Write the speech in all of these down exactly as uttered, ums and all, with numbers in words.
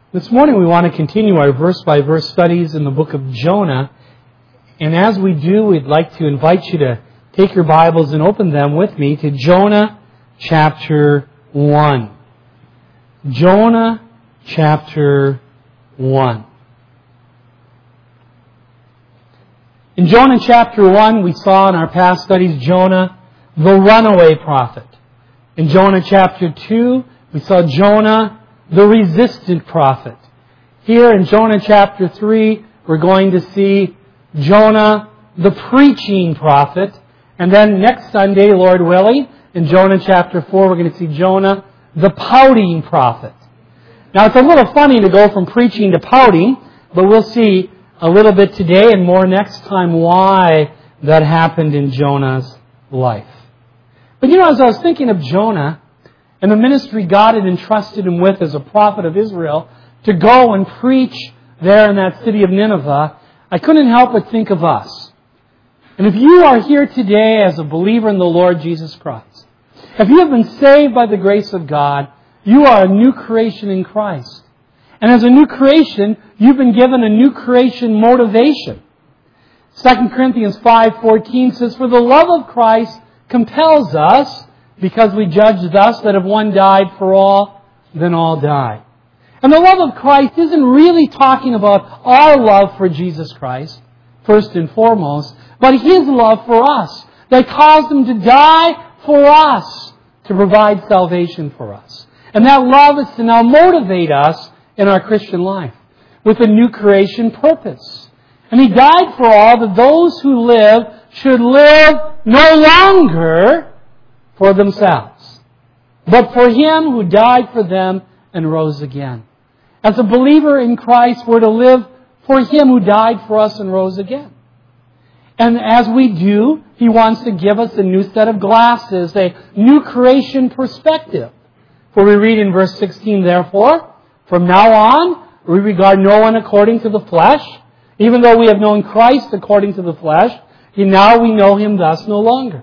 This morning we want to continue our verse-by-verse studies in the book of Jonah. And as we do, we'd like to invite you to take your Bibles and open them with me to Jonah chapter one. Jonah chapter one. In Jonah chapter one, we saw in our past studies Jonah, the runaway prophet. In Jonah chapter two, we saw Jonah, the resistant prophet. Here in Jonah chapter three, we're going to see Jonah, the preaching prophet. And then next Sunday, Lord willing, in Jonah chapter four, we're going to see Jonah, the pouting prophet. Now, it's a little funny to go from preaching to pouting, but we'll see a little bit today and more next time why that happened in Jonah's life. But you know, as I was thinking of Jonah, and the ministry God had entrusted him with as a prophet of Israel to go and preach there in that city of Nineveh, I couldn't help but think of us. And if you are here today as a believer in the Lord Jesus Christ, if you have been saved by the grace of God, you are a new creation in Christ. And as a new creation, you've been given a new creation motivation. Second Corinthians five fourteen says, "For the love of Christ compels us, because we judge thus that if one died for all, then all died." And the love of Christ isn't really talking about our love for Jesus Christ, first and foremost, but His love for us, that caused Him to die for us, to provide salvation for us. And that love is to now motivate us in our Christian life with a new creation purpose. And He died for all, that those who live should live no longer for themselves, but for Him who died for them and rose again. As a believer in Christ, we're to live for Him who died for us and rose again. And as we do, He wants to give us a new set of glasses, a new creation perspective. For we read in verse sixteen, "Therefore, from now on, we regard no one according to the flesh, even though we have known Christ according to the flesh, now we know Him thus no longer."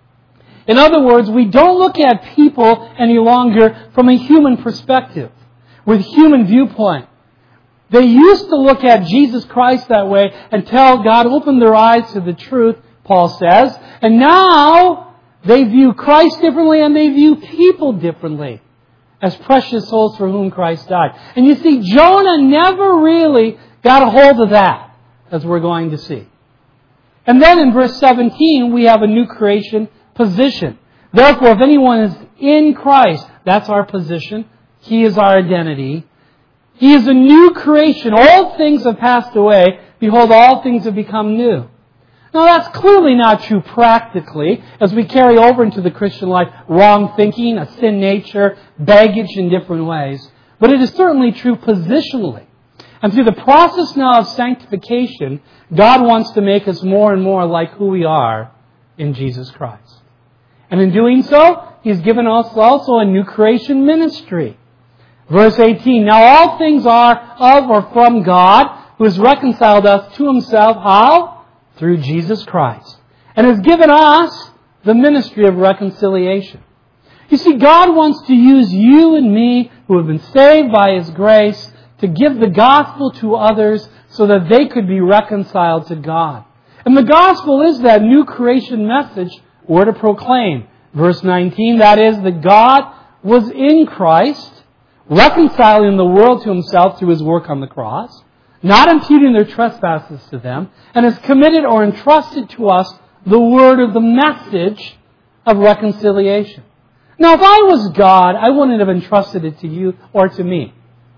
In other words, we don't look at people any longer from a human perspective, with human viewpoint. They used to look at Jesus Christ that way until God opened their eyes to the truth, Paul says. And now they view Christ differently and they view people differently as precious souls for whom Christ died. And you see, Jonah never really got a hold of that, as we're going to see. And then in verse seventeen, we have a new creation position. Therefore, if anyone is in Christ, that's our position. He is our identity. He is a new creation. All things have passed away. Behold, all things have become new. Now, that's clearly not true practically, as we carry over into the Christian life wrong thinking, a sin nature, baggage in different ways. But it is certainly true positionally. And through the process now of sanctification, God wants to make us more and more like who we are in Jesus Christ. And in doing so, He's given us also a new creation ministry. Verse eighteen, "Now all things are of or from God, who has reconciled us to Himself." How? Through Jesus Christ. And has given us the ministry of reconciliation. You see, God wants to use you and me, who have been saved by His grace, to give the gospel to others so that they could be reconciled to God. And the gospel is that new creation message we're to proclaim. Verse nineteen, that is, that God was in Christ, reconciling the world to Himself through His work on the cross, not imputing their trespasses to them, and has committed or entrusted to us the word of the message of reconciliation. Now, if I was God, I wouldn't have entrusted it to you or to me.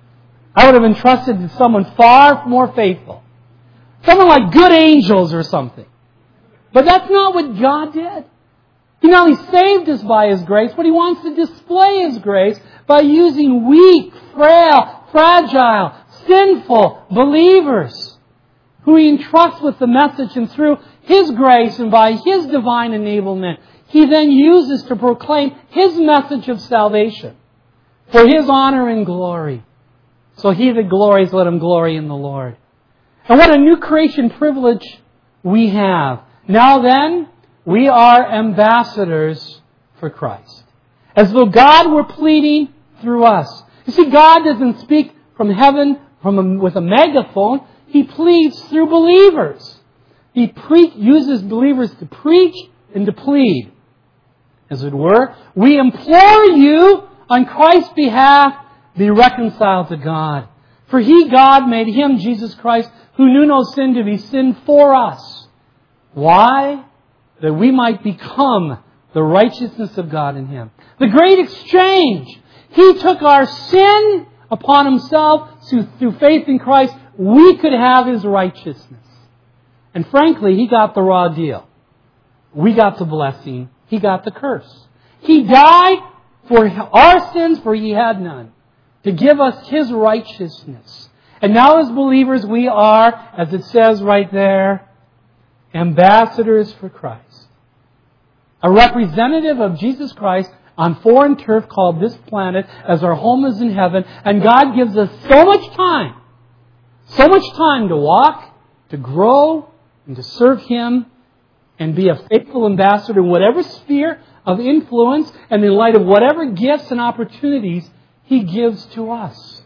I would have entrusted it to someone far more faithful. Someone like good angels or something. But that's not what God did. He not only saved us by His grace, but He wants to display His grace by using weak, frail, fragile, sinful believers who He entrusts with the message, and through His grace and by His divine enablement, He then uses to proclaim His message of salvation for His honor and glory. So he that glories, let him glory in the Lord. And what a new creation privilege we have. Now then, we are ambassadors for Christ. As though God were pleading through us. You see, God doesn't speak from heaven from a, with a megaphone. He pleads through believers. He pre- uses believers to preach and to plead, as it were. We implore you on Christ's behalf, be reconciled to God. For He, God, made Him, Jesus Christ, who knew no sin, to be sin for us. Why? That we might become the righteousness of God in Him. The great exchange. He took our sin upon Himself so through faith in Christ. We could have His righteousness. And frankly, He got the raw deal. We got the blessing. He got the curse. He died for our sins, for He had none, to give us His righteousness. And now as believers, we are, as it says right there, ambassadors for Christ. A representative of Jesus Christ on foreign turf called this planet, as our home is in heaven. And God gives us so much time, so much time to walk, to grow, and to serve Him, and be a faithful ambassador in whatever sphere of influence and in light of whatever gifts and opportunities He gives to us.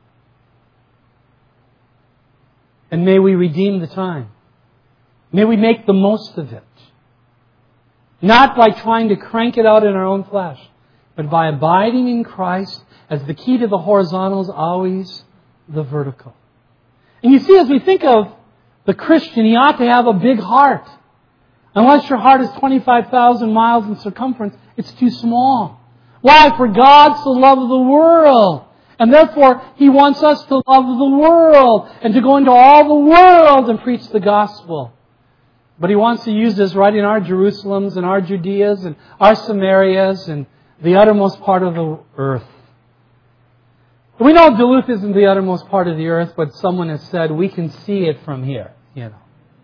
And may we redeem the time. May we make the most of it. Not by trying to crank it out in our own flesh, but by abiding in Christ, as the key to the horizontal is always the vertical. And you see, as we think of the Christian, he ought to have a big heart. Unless your heart is twenty-five thousand miles in circumference, it's too small. Why? For God so loved the world. And therefore, He wants us to love the world and to go into all the world and preach the gospel. But He wants to use us right in our Jerusalems and our Judeas and our Samarias and the uttermost part of the earth. We know Duluth isn't the uttermost part of the earth, but someone has said we can see it from here, you know.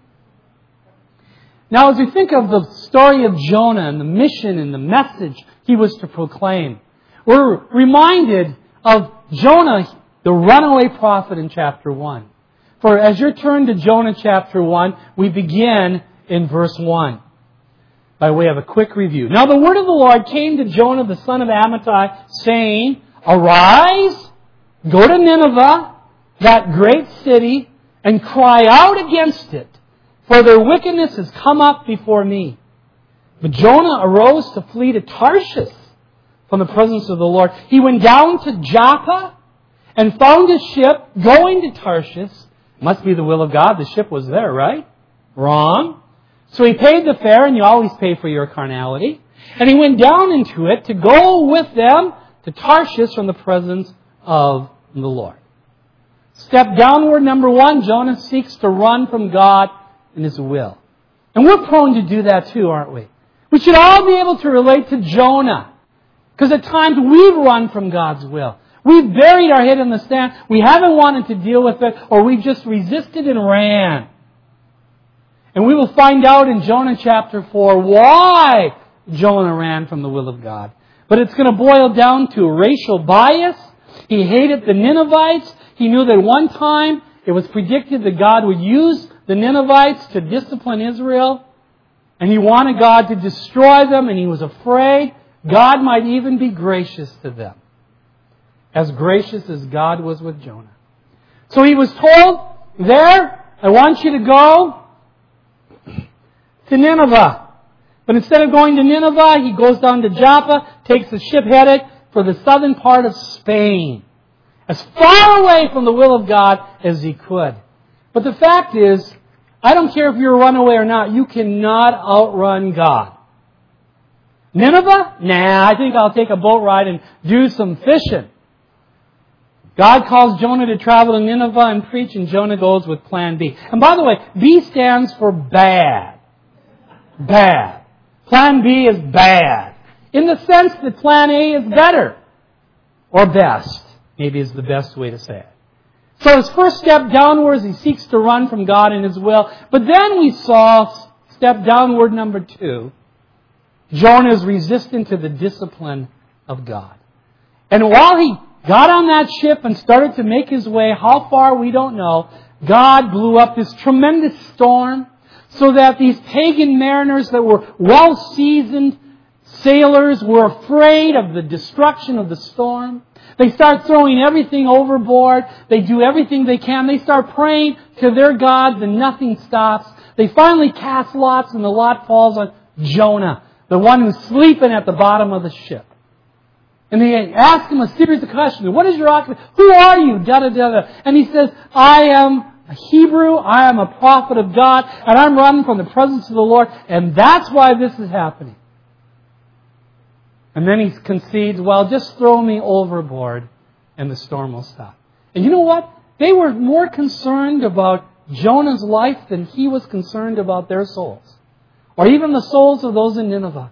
Now, as we think of the story of Jonah and the mission and the message he was to proclaim, we're reminded of Jonah, the runaway prophet in chapter one. For as you're turned to Jonah chapter one, we begin in verse one. By way of a quick review. Now the word of the Lord came to Jonah the son of Amittai, saying, Arise, go to Nineveh, that great city, and cry out against it, for their wickedness has come up before me. But Jonah arose to flee to Tarshish from the presence of the Lord. He went down to Joppa and found a ship going to Tarshish. Must be the will of God. The ship was there, right? Wrong. So he paid the fare, and you always pay for your carnality. And he went down into it to go with them to Tarshish from the presence of the Lord. Step downward, number one, Jonah seeks to run from God and His will. And we're prone to do that too, aren't we? We should all be able to relate to Jonah. Because at times we've run from God's will. We've buried our head in the sand. We haven't wanted to deal with it, or we've just resisted and ran. And we will find out in Jonah chapter four why Jonah ran from the will of God. But it's going to boil down to racial bias. He hated the Ninevites. He knew that one time it was predicted that God would use the Ninevites to discipline Israel. And he wanted God to destroy them, and he was afraid God might even be gracious to them. As gracious as God was with Jonah. So he was told, there, I want you to go to Nineveh. But instead of going to Nineveh, he goes down to Joppa, takes a ship headed for the southern part of Spain. As far away from the will of God as he could. But the fact is, I don't care if you're a runaway or not, you cannot outrun God. Nineveh? Nah, I think I'll take a boat ride and do some fishing. God calls Jonah to travel to Nineveh and preach, and Jonah goes with plan B. And by the way, B stands for bad. Bad. Plan B is bad. In the sense that plan A is better. Or best. Maybe is the best way to say it. So his first step downwards, he seeks to run from God and His will. But then we saw step downward number two. Jonah is resistant to the discipline of God. And while he got on that ship and started to make his way, how far we don't know, God blew up this tremendous storm so that these pagan mariners that were well seasoned sailors were afraid of the destruction of the storm. They start throwing everything overboard. They do everything they can. They start praying to their gods and nothing stops. They finally cast lots and the lot falls on Jonah, the one who's sleeping at the bottom of the ship. And they ask him a series of questions. What is your occupation? Who are you? Da, da, da, da. And he says, I am a Hebrew. I am a prophet of God. And I'm running from the presence of the Lord. And that's why this is happening. And then he concedes, well, just throw me overboard and the storm will stop. And you know what? They were more concerned about Jonah's life than he was concerned about their souls. Or even the souls of those in Nineveh.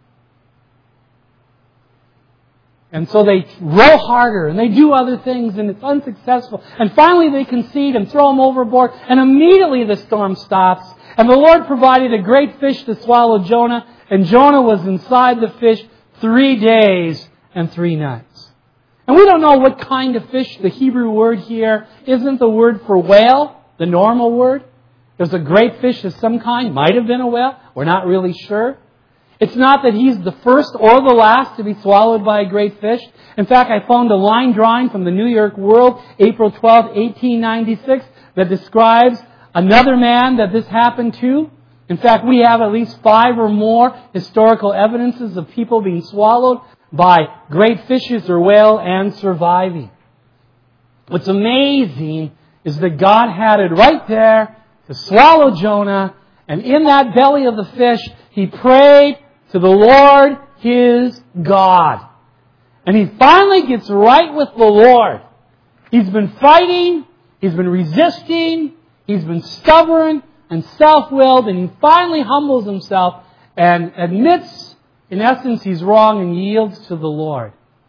And so they row harder and they do other things and it's unsuccessful. And finally they concede and throw him overboard. And immediately the storm stops. And the Lord provided a great fish to swallow Jonah. And Jonah was inside the fish three days and three nights. And we don't know what kind of fish. The Hebrew word here isn't the word for whale, the normal word. There's a great fish of some kind. Might have been a whale. We're not really sure. It's not that he's the first or the last to be swallowed by a great fish. In fact, I found a line drawing from the New York World, April twelfth, eighteen ninety-six, that describes another man that this happened to. In fact, we have at least five or more historical evidences of people being swallowed by great fishes or whale and surviving. What's amazing is that God had it right there to swallow Jonah, and in that belly of the fish, he prayed to the Lord his God. And he finally gets right with the Lord. He's been fighting, he's been resisting, he's been stubborn and self-willed, and he finally humbles himself and admits, in essence, he's wrong and yields to the Lord.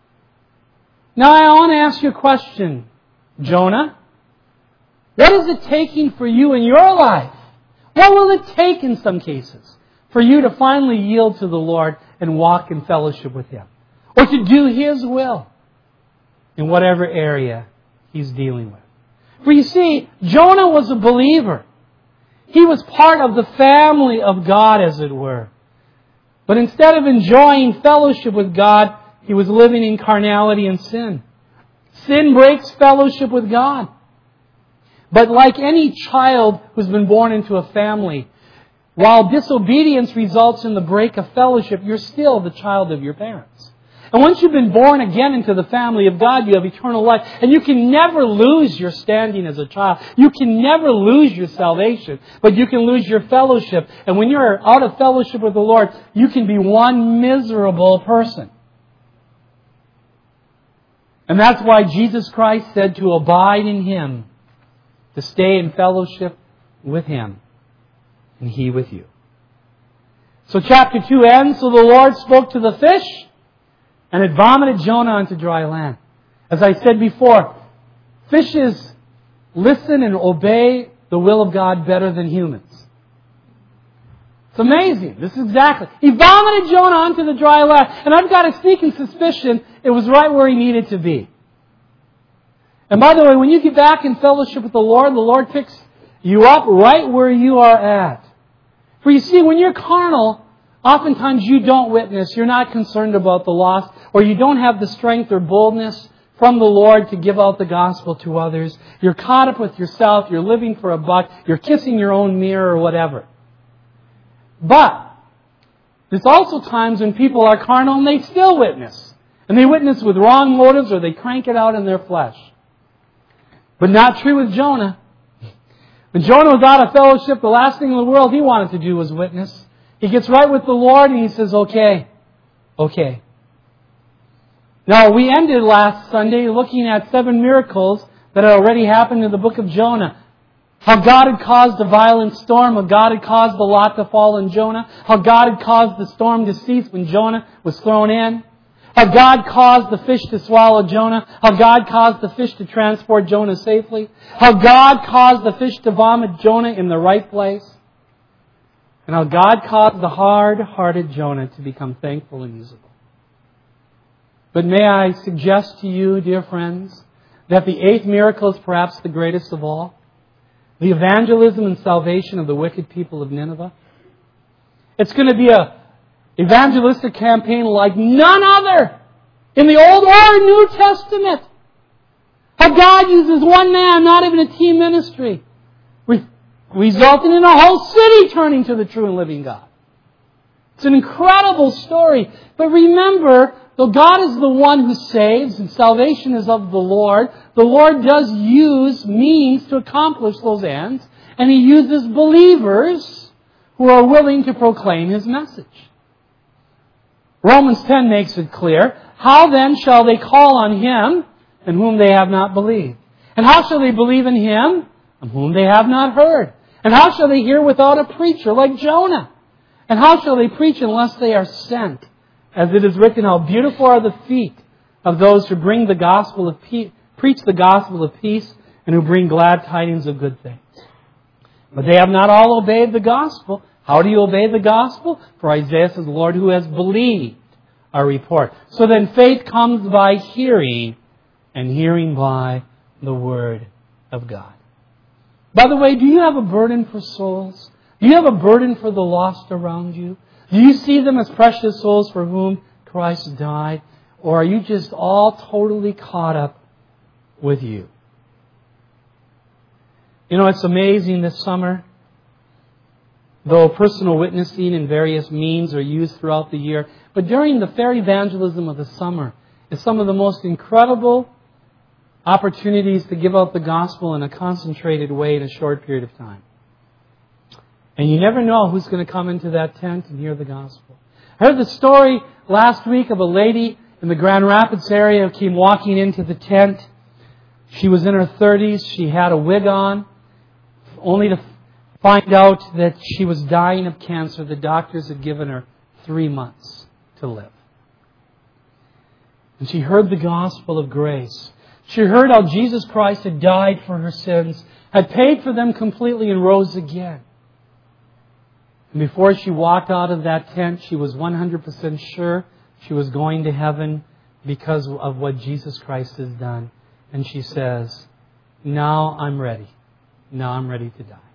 Now I want to ask you a question, Jonah. What is it taking for you in your life? What will it take in some cases for you to finally yield to the Lord and walk in fellowship with Him? Or to do His will in whatever area He's dealing with? For you see, Jonah was a believer. He was part of the family of God, as it were. But instead of enjoying fellowship with God, he was living in carnality and sin. Sin breaks fellowship with God. But like any child who's been born into a family, while disobedience results in the break of fellowship, you're still the child of your parents. And once you've been born again into the family of God, you have eternal life. And you can never lose your standing as a child. You can never lose your salvation. But you can lose your fellowship. And when you're out of fellowship with the Lord, you can be one miserable person. And that's why Jesus Christ said to abide in Him, to stay in fellowship with Him, and He with you. So chapter two ends, so the Lord spoke to the fish, and it vomited Jonah onto dry land. As I said before, fishes listen and obey the will of God better than humans. It's amazing. This is exactly. He vomited Jonah onto the dry land. And I've got a sneaking suspicion it was right where he needed to be. And by the way, when you get back in fellowship with the Lord, the Lord picks you up right where you are at. For you see, when you're carnal, oftentimes you don't witness. You're not concerned about the lost. Or you don't have the strength or boldness from the Lord to give out the gospel to others. You're caught up with yourself. You're living for a buck. You're kissing your own mirror or whatever. But there's also times when people are carnal and they still witness. And they witness with wrong motives or they crank it out in their flesh. But not true with Jonah. When Jonah was out of fellowship, the last thing in the world he wanted to do was witness. He gets right with the Lord and he says, okay, okay. Now, we ended last Sunday looking at seven miracles that had already happened in the book of Jonah. How God had caused a violent storm. How God had caused the lot to fall on Jonah. How God had caused the storm to cease when Jonah was thrown in. How God caused the fish to swallow Jonah. How God caused the fish to transport Jonah safely. How God caused the fish to vomit Jonah in the right place. And how God caused the hard-hearted Jonah to become thankful and usable. But may I suggest to you, dear friends, that the eighth miracle is perhaps the greatest of all. The evangelism and salvation of the wicked people of Nineveh. It's going to be a evangelistic campaign like none other in the Old or New Testament. How God uses one man, not even a team ministry, re- resulting in a whole city turning to the true and living God. It's an incredible story. But remember, though God is the one who saves and salvation is of the Lord, the Lord does use means to accomplish those ends, and He uses believers who are willing to proclaim His message. Romans ten makes it clear. How then shall they call on Him in whom they have not believed? And how shall they believe in Him in whom they have not heard? And how shall they hear without a preacher like Jonah? And how shall they preach unless they are sent? As it is written, how beautiful are the feet of those who bring the gospel of peace, preach the gospel of peace, and who bring glad tidings of good things. But they have not all obeyed the gospel. How do you obey the gospel? For Isaiah says, Lord, who has believed our report. So then faith comes by hearing, and hearing by the word of God. By the way, do you have a burden for souls? Do you have a burden for the lost around you? Do you see them as precious souls for whom Christ died? Or are you just all totally caught up with you? You know, it's amazing this summer, though personal witnessing and various means are used throughout the year, but during the fair evangelism of the summer is some of the most incredible opportunities to give out the gospel in a concentrated way in a short period of time. And you never know who's going to come into that tent and hear the gospel. I heard the story last week of a lady in the Grand Rapids area who came walking into the tent. She was in her thirties. She had a wig on, only to find out that she was dying of cancer. The doctors had given her three months to live. And she heard the gospel of grace. She heard how Jesus Christ had died for her sins, had paid for them completely, and rose again. And before she walked out of that tent, she was one hundred percent sure she was going to heaven because of what Jesus Christ has done. And she says, now I'm ready. Now I'm ready to die.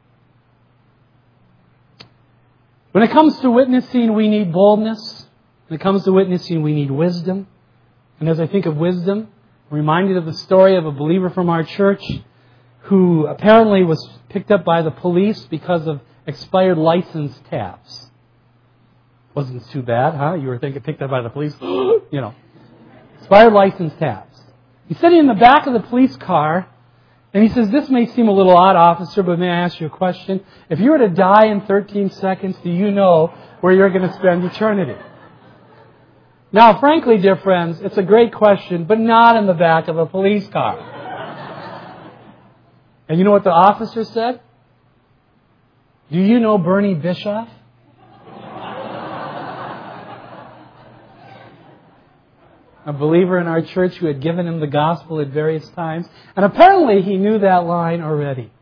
When it comes to witnessing, we need boldness. When it comes to witnessing, we need wisdom. And as I think of wisdom, I'm reminded of the story of a believer from our church who apparently was picked up by the police because of expired license tabs. Wasn't too bad, huh? You were thinking picked up by the police. You know. Expired license tabs. He's sitting in the back of the police car, and he says, this may seem a little odd, officer, but may I ask you a question? If you were to die in thirteen seconds, do you know where you're going to spend eternity? Now, frankly, dear friends, it's a great question, but not in the back of a police car. And you know what the officer said? Do you know Bernie Bischoff? A believer in our church who had given him the gospel at various times. And apparently he knew that line already.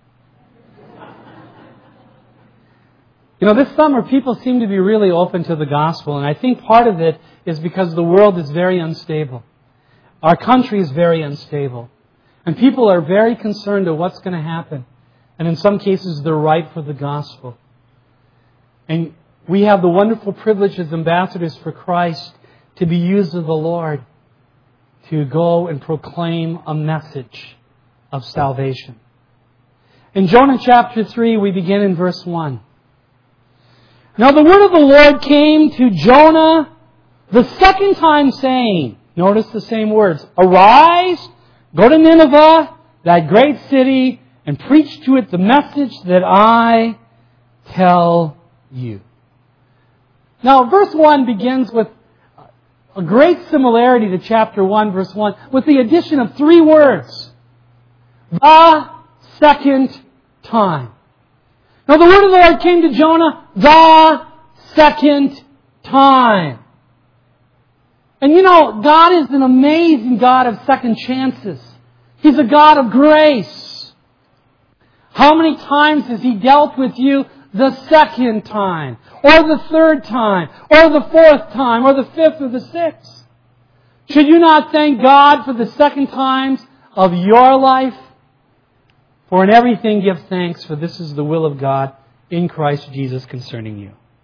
You know, this summer people seem to be really open to the gospel. And I think part of it is because the world is very unstable. Our country is very unstable. And people are very concerned of what's going to happen. And in some cases, they're ripe for the gospel. And we have the wonderful privilege as ambassadors for Christ to be used of the Lord to go and proclaim a message of salvation. In Jonah chapter three, we begin in verse one. Now the word of the Lord came to Jonah the second time, saying, notice the same words, arise, go to Nineveh, that great city, and preach to it the message that I tell you. Now, verse one begins with a great similarity to chapter one, verse one, with the addition of three words. The second time. Now, the word of the Lord came to Jonah the second time. And you know, God is an amazing God of second chances. He's a God of grace. How many times has He dealt with you the second time, or the third time, or the fourth time, or the fifth, or the sixth? Should you not thank God for the second times of your life? For in everything give thanks, for this is the will of God in Christ Jesus concerning you.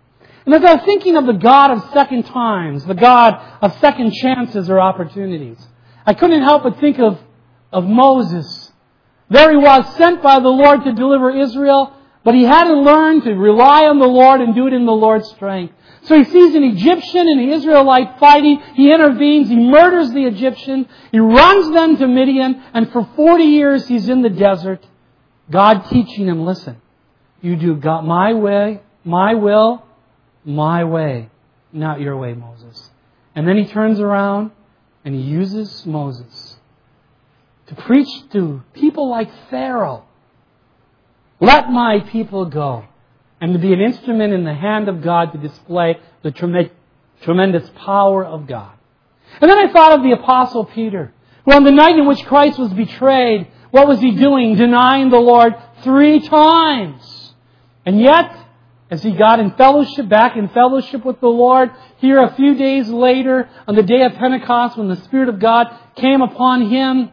And as I was thinking of the God of second times, the God of second chances or opportunities, I couldn't help but think of, of Moses. There he was, sent by the Lord to deliver Israel, but he had to learn to rely on the Lord and do it in the Lord's strength. So he sees an Egyptian and an Israelite fighting. He intervenes. He murders the Egyptian. He runs them to Midian. And for forty years he's in the desert. God teaching him, listen, you do God, my way, my will, my way, not your way, Moses. And then he turns around and he uses Moses to preach to people like Pharaoh. Let my people go. And to be an instrument in the hand of God to display the tremendous power of God. And then I thought of the Apostle Peter, who on the night in which Christ was betrayed, what was he doing? Denying the Lord three times. And yet, as he got in fellowship, back in fellowship with the Lord, here a few days later, on the day of Pentecost, when the Spirit of God came upon him,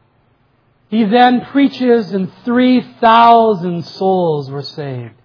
he then preaches and three thousand souls were saved.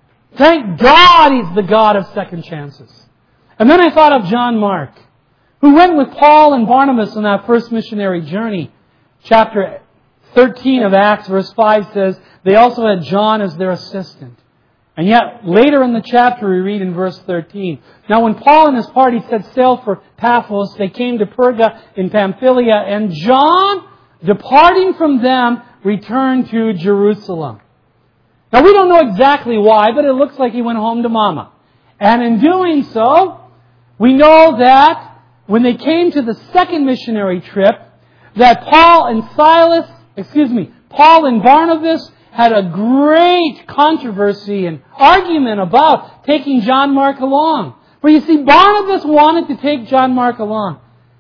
Thank God he's the God of second chances. And then I thought of John Mark, who went with Paul and Barnabas on that first missionary journey. Chapter thirteen of Acts, verse five says, they also had John as their assistant. And yet, later in the chapter, we read in verse thirteen, now when Paul and his party set sail for Paphos, they came to Perga in Pamphylia, and John, departing from them, returned to Jerusalem. Now, we don't know exactly why, but it looks like he went home to Mama. And in doing so, we know that when they came to the second missionary trip, that Paul and Silas, excuse me, Paul and Barnabas had a great controversy and argument about taking John Mark along. For you see, Barnabas wanted to take John Mark along.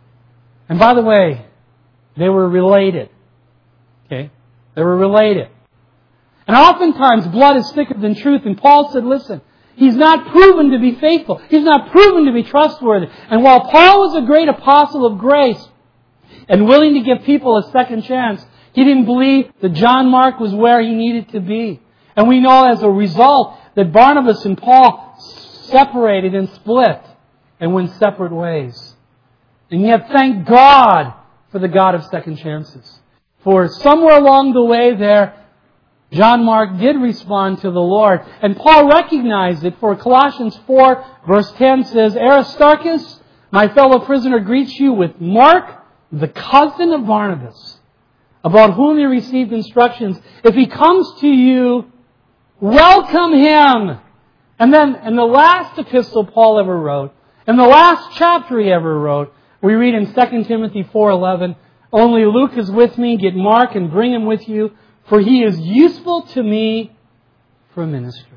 And by the way, they were related. Okay? They were related. And oftentimes, blood is thicker than truth. And Paul said, listen, he's not proven to be faithful. He's not proven to be trustworthy. And while Paul was a great apostle of grace and willing to give people a second chance, he didn't believe that John Mark was where he needed to be. And we know as a result that Barnabas and Paul separated and split and went separate ways. And yet, thank God for the God of second chances. For somewhere along the way there, John Mark did respond to the Lord. And Paul recognized it, for Colossians four verse ten says, Aristarchus, my fellow prisoner, greets you with Mark, the cousin of Barnabas, about whom he received instructions. If he comes to you, welcome him. And then in the last epistle Paul ever wrote, in the last chapter he ever wrote, we read in Second Timothy four eleven, only Luke is with me, get Mark and bring him with you, for he is useful to me for ministry.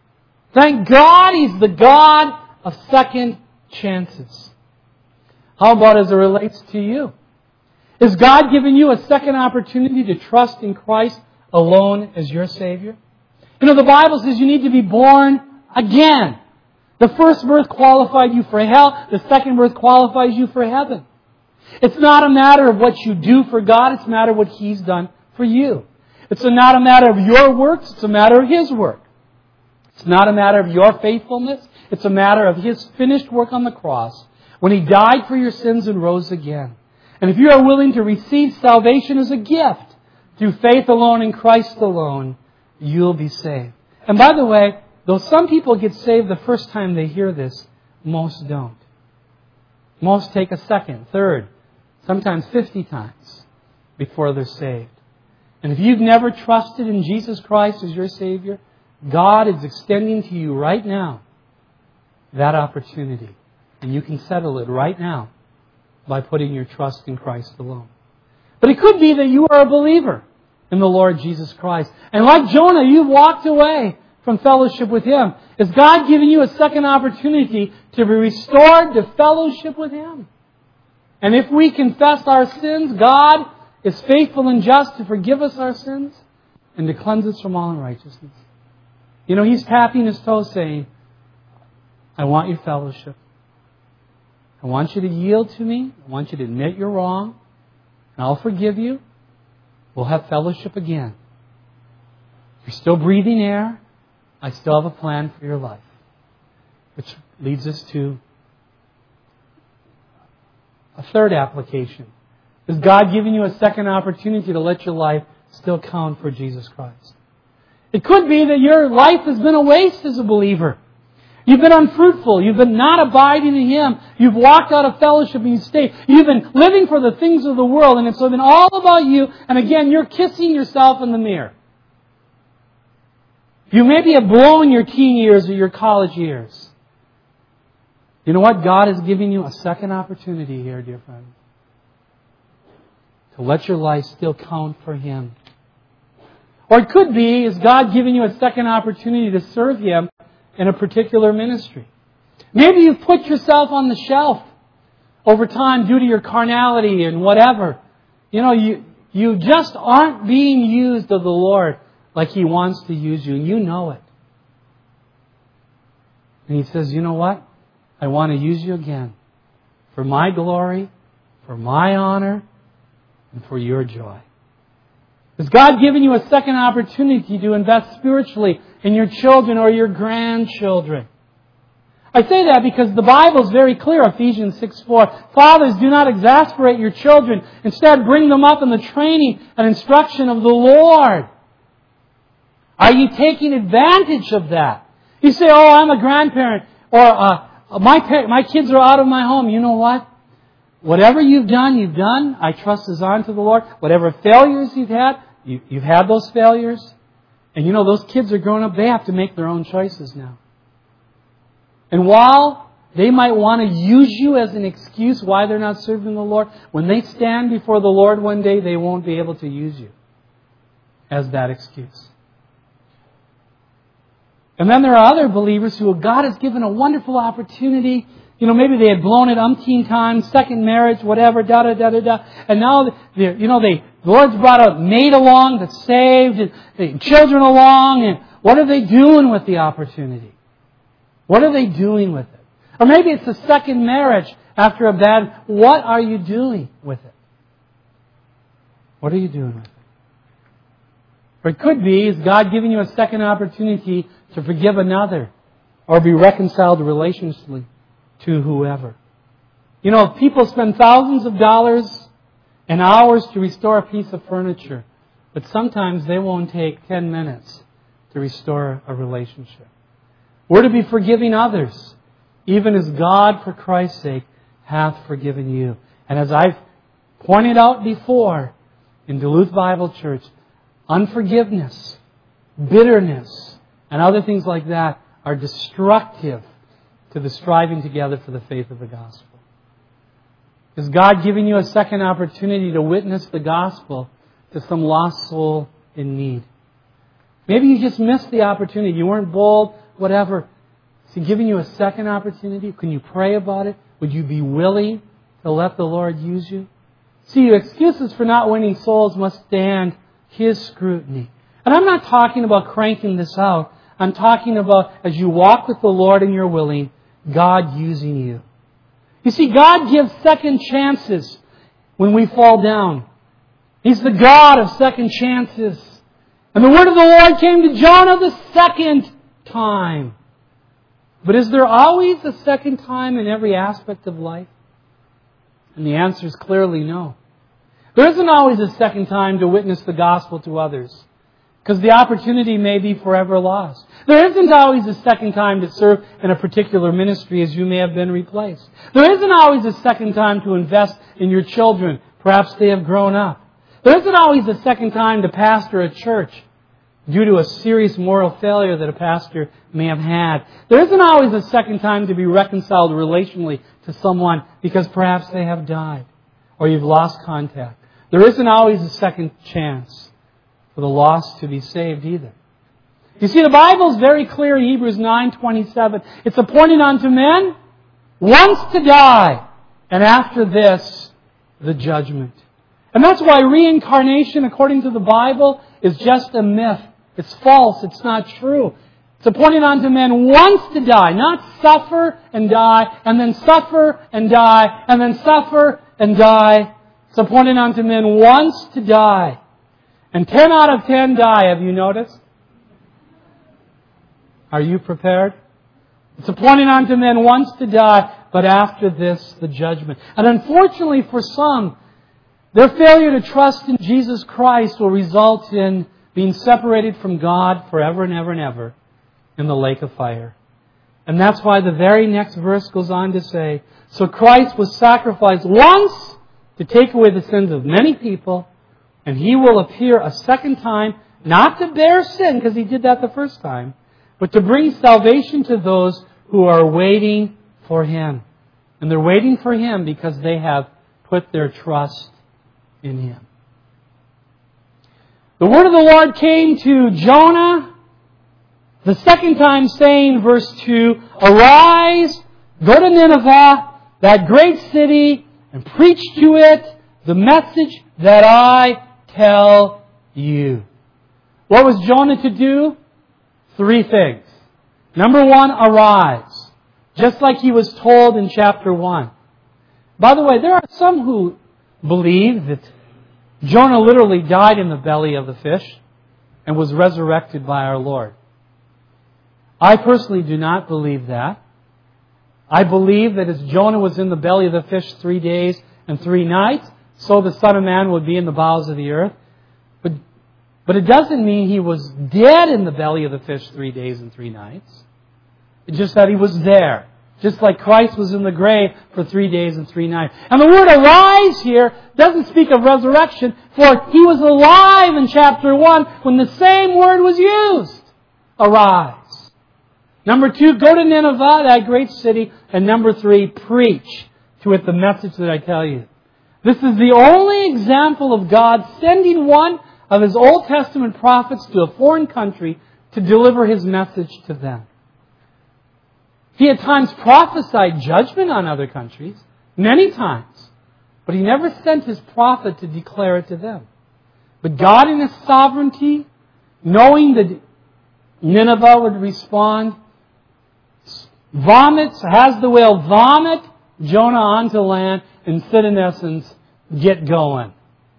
Thank God he's the God of second chances. How about as it relates to you? Is God giving you a second opportunity to trust in Christ alone as your Savior? You know, the Bible says you need to be born again. The first birth qualified you for hell. The second birth qualifies you for heaven. It's not a matter of what you do for God. It's a matter of what He's done for you. It's not a matter of your works. It's a matter of His work. It's not a matter of your faithfulness. It's a matter of His finished work on the cross when He died for your sins and rose again. And if you are willing to receive salvation as a gift through faith alone in Christ alone, you'll be saved. And by the way, though some people get saved the first time they hear this, most don't. Most take a second, third, sometimes fifty times before they're saved. And if you've never trusted in Jesus Christ as your Savior, God is extending to you right now that opportunity. And you can settle it right now by putting your trust in Christ alone. But it could be that you are a believer in the Lord Jesus Christ. And like Jonah, you've walked away from fellowship with Him. Is God giving you a second opportunity to be restored to fellowship with Him? And if we confess our sins, God is faithful and just to forgive us our sins and to cleanse us from all unrighteousness. You know, He's tapping His toes saying, I want your fellowship. I want you to yield to me. I want you to admit you're wrong. And I'll forgive you. We'll have fellowship again. You're still breathing air. I still have a plan for your life. Which leads us to a third application. Is God giving you a second opportunity to let your life still count for Jesus Christ? It could be that your life has been a waste as a believer. You've been unfruitful. You've been not abiding in Him. You've walked out of fellowship and you stayed. You've been living for the things of the world and it's been all about you. And again, you're kissing yourself in the mirror. You maybe have blown your teen years or your college years. You know what? God is giving you a second opportunity here, dear friend, to let your life still count for Him. Or it could be, is God giving you a second opportunity to serve Him in a particular ministry. Maybe you've put yourself on the shelf over time due to your carnality and whatever. You know, you, you just aren't being used of the Lord like He wants to use you, and you know it. And He says, you know what? I want to use you again for my glory, for my honor, and for your joy. Has God given you a second opportunity to invest spiritually in your children or your grandchildren? I say that because the Bible is very clear, Ephesians six four. Fathers, do not exasperate your children. Instead, bring them up in the training and instruction of the Lord. Are you taking advantage of that? You say, oh, I'm a grandparent, or uh, my par- my kids are out of my home. You know what? Whatever you've done, you've done. I trust is on to the Lord. Whatever failures you've had, you, you've had those failures. And you know, those kids are growing up. They have to make their own choices now. And while they might want to use you as an excuse why they're not serving the Lord, when they stand before the Lord one day, they won't be able to use you as that excuse. And then there are other believers who God has given a wonderful opportunity. You know, maybe they had blown it umpteen times, second marriage, whatever, da da da da da. And now, you know, they, the Lord's brought a maid along that's saved, and the children along, and what are they doing with the opportunity? What are they doing with it? Or maybe it's a second marriage after a bad, what are you doing with it? What are you doing with it? Or it could be, is God giving you a second opportunity to forgive another or be reconciled relationally to whoever. You know, people spend thousands of dollars and hours to restore a piece of furniture, but sometimes they won't take ten minutes to restore a relationship. We're to be forgiving others, even as God, for Christ's sake, hath forgiven you. And as I've pointed out before in Duluth Bible Church, unforgiveness, bitterness, and other things like that are destructive to the striving together for the faith of the gospel. Is God giving you a second opportunity to witness the gospel to some lost soul in need? Maybe you just missed the opportunity. You weren't bold, whatever. Is He giving you a second opportunity? Can you pray about it? Would you be willing to let the Lord use you? See, your excuses for not winning souls must stand His scrutiny. And I'm not talking about cranking this out. I'm talking about, as you walk with the Lord and you're willing, God using you. You see, God gives second chances when we fall down. He's the God of second chances. And the word of the Lord came to Jonah the second time. But is there always a second time in every aspect of life? And the answer is clearly no. There isn't always a second time to witness the gospel to others, because the opportunity may be forever lost. There isn't always a second time to serve in a particular ministry, as you may have been replaced. There isn't always a second time to invest in your children. Perhaps they have grown up. There isn't always a second time to pastor a church due to a serious moral failure that a pastor may have had. There isn't always a second time to be reconciled relationally to someone because perhaps they have died or you've lost contact. There isn't always a second chance for the lost to be saved either. You see, the Bible is very clear in Hebrews nine twenty-seven. It's appointed unto men once to die, and after this, the judgment. And that's why reincarnation, according to the Bible, is just a myth. It's false. It's not true. It's appointed unto men once to die, not suffer and die, and then suffer and die, and then suffer and die. It's appointed unto men once to die. And ten out of ten die, have you noticed? Are you prepared? It's appointed unto men once to die, but after this, the judgment. And unfortunately for some, their failure to trust in Jesus Christ will result in being separated from God forever and ever and ever in the lake of fire. And that's why the very next verse goes on to say, so Christ was sacrificed once to take away the sins of many people, and He will appear a second time, not to bear sin, because He did that the first time, but to bring salvation to those who are waiting for Him. And they're waiting for Him because they have put their trust in Him. The word of the Lord came to Jonah the second time, saying, verse two, arise, go to Nineveh, that great city, and preach to it the message that I tell you. What was Jonah to do? Three things. Number one, arise. Just like he was told in chapter one. By the way, there are some who believe that Jonah literally died in the belly of the fish and was resurrected by our Lord. I personally do not believe that. I believe that as Jonah was in the belly of the fish three days and three nights, so the Son of Man would be in the bowels of the earth. But, but it doesn't mean He was dead in the belly of the fish three days and three nights. It's just that He was there. Just like Christ was in the grave for three days and three nights. And the word arise here doesn't speak of resurrection, for He was alive in chapter one when the same word was used. Arise. Number two, go to Nineveh, that great city. And number three, preach to it the message that I tell you. This is the only example of God sending one of His Old Testament prophets to a foreign country to deliver His message to them. He at times prophesied judgment on other countries, many times. But He never sent His prophet to declare it to them. But God in His sovereignty, knowing that Nineveh would respond, vomits, has the whale vomit Jonah onto land and said in essence, get going.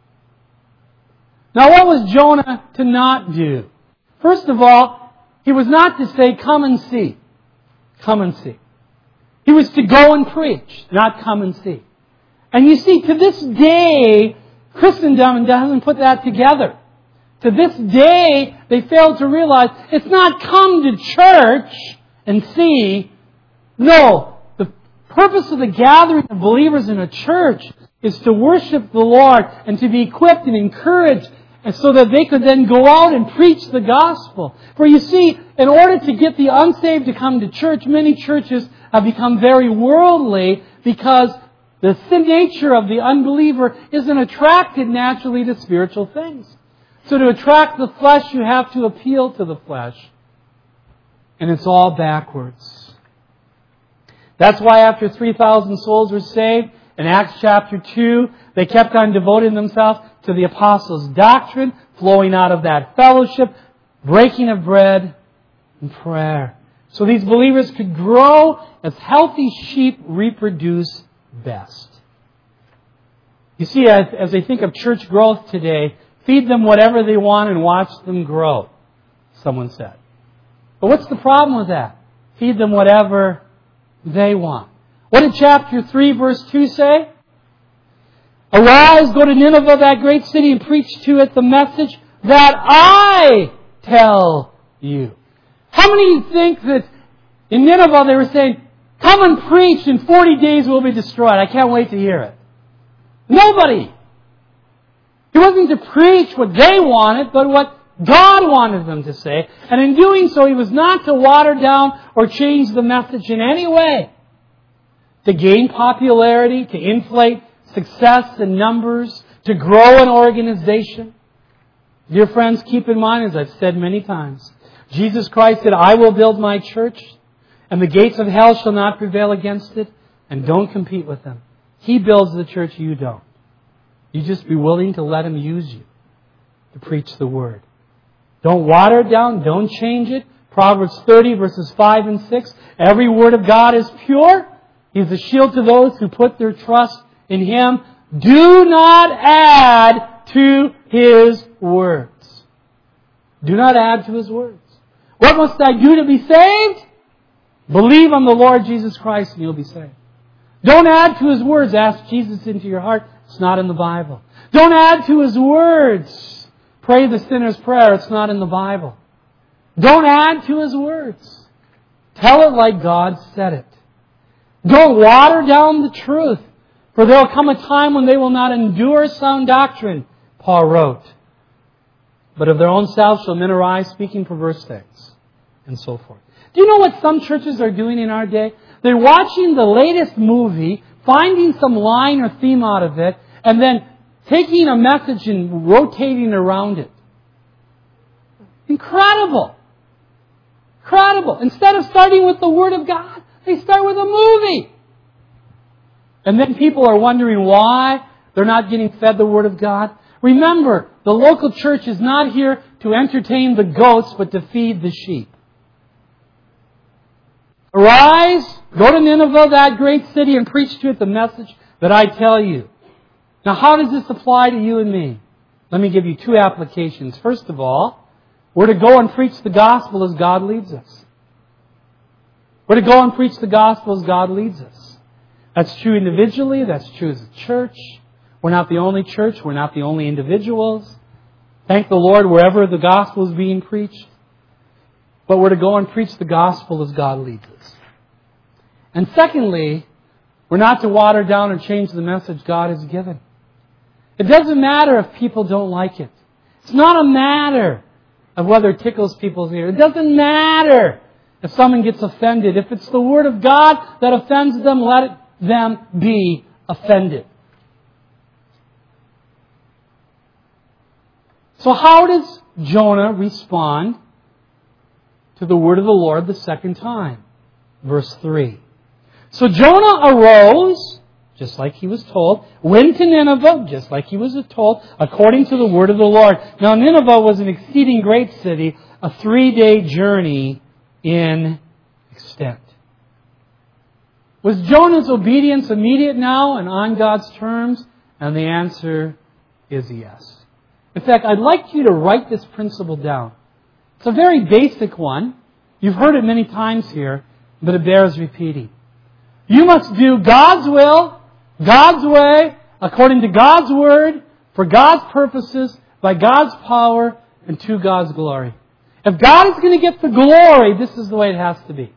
Now what was Jonah to not do? First of all, he was not to say, come and see. Come and see. He was to go and preach, not come and see. And you see, to this day, Christendom doesn't put that together. To this day, they fail to realize it's not come to church and see. No, the purpose of the gathering of believers in a church is to worship the Lord and to be equipped and encouraged, and so that they could then go out and preach the gospel. For you see, in order to get the unsaved to come to church, many churches have become very worldly because the sin nature of the unbeliever isn't attracted naturally to spiritual things. So to attract the flesh, you have to appeal to the flesh. And it's all backwards. That's why after three thousand souls were saved, in Acts chapter two, they kept on devoting themselves to the apostles' doctrine, flowing out of that fellowship, breaking of bread, and prayer. So these believers could grow as healthy sheep reproduce best. You see, as, as they think of church growth today, feed them whatever they want and watch them grow, someone said. But what's the problem with that? Feed them whatever they want. What did chapter three, verse two say? Arise, go to Nineveh, that great city, and preach to it the message that I tell you. How many of you think that in Nineveh they were saying, come and preach, in forty days we'll be destroyed. I can't wait to hear it. Nobody. He wasn't to preach what they wanted, but what God wanted them to say. And in doing so, He was not to water down or change the message in any way. To gain popularity, to inflate success and numbers, to grow an organization. Dear friends, keep in mind, as I've said many times, Jesus Christ said, I will build my church, and the gates of hell shall not prevail against it, and don't compete with them. He builds the church, you don't. You just be willing to let Him use you to preach the Word. Don't water it down, don't change it. Proverbs thirty, verses five and six, every word of God is pure. He's a shield to those who put their trust in Him. Do not add to His words. Do not add to His words. What must I do to be saved? Believe on the Lord Jesus Christ and you'll be saved. Don't add to His words. Ask Jesus into your heart. It's not in the Bible. Don't add to His words. Pray the sinner's prayer. It's not in the Bible. Don't add to His words. Tell it like God said it. Don't water down the truth. For there will come a time when they will not endure sound doctrine, Paul wrote. But of their own selves shall men arise speaking perverse things. And so forth. Do you know what some churches are doing in our day? They're watching the latest movie, finding some line or theme out of it, and then taking a message and rotating around it. Incredible. Incredible. Instead of starting with the Word of God, they start with a movie. And then people are wondering why they're not getting fed the Word of God. Remember, the local church is not here to entertain the goats, but to feed the sheep. Arise, go to Nineveh, that great city, and preach to it the message that I tell you. Now, how does this apply to you and me? Let me give you two applications. First of all, we're to go and preach the gospel as God leads us. We're to go and preach the gospel as God leads us. That's true individually. That's true as a church. We're not the only church. We're not the only individuals. Thank the Lord wherever the gospel is being preached. But we're to go and preach the gospel as God leads us. And secondly, we're not to water down or change the message God has given. It doesn't matter if people don't like it. It's not a matter of whether it tickles people's ears. It doesn't matter if someone gets offended. If it's the Word of God that offends them, let it, them be offended. So how does Jonah respond to the word of the Lord the second time? Verse three. So Jonah arose, just like he was told, went to Nineveh, just like he was told, according to the word of the Lord. Now Nineveh was an exceeding great city, a three-day journey in extent. Was Jonah's obedience immediate now and on God's terms? And the answer is yes. In fact, I'd like you to write this principle down. It's a very basic one. You've heard it many times here, but it bears repeating. You must do God's will, God's way, according to God's word, for God's purposes, by God's power, and to God's glory. If God is going to get the glory, this is the way it has to be.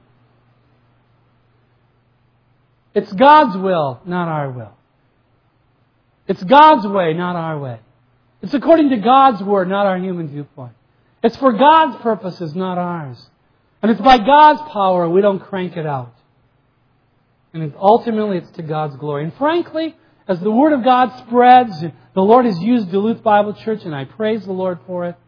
It's God's will, not our will. It's God's way, not our way. It's according to God's word, not our human viewpoint. It's for God's purposes, not ours. And it's by God's power, we don't crank it out. And it, ultimately, it's to God's glory. And frankly, as the Word of God spreads, the Lord has used Duluth Bible Church, and I praise the Lord for it.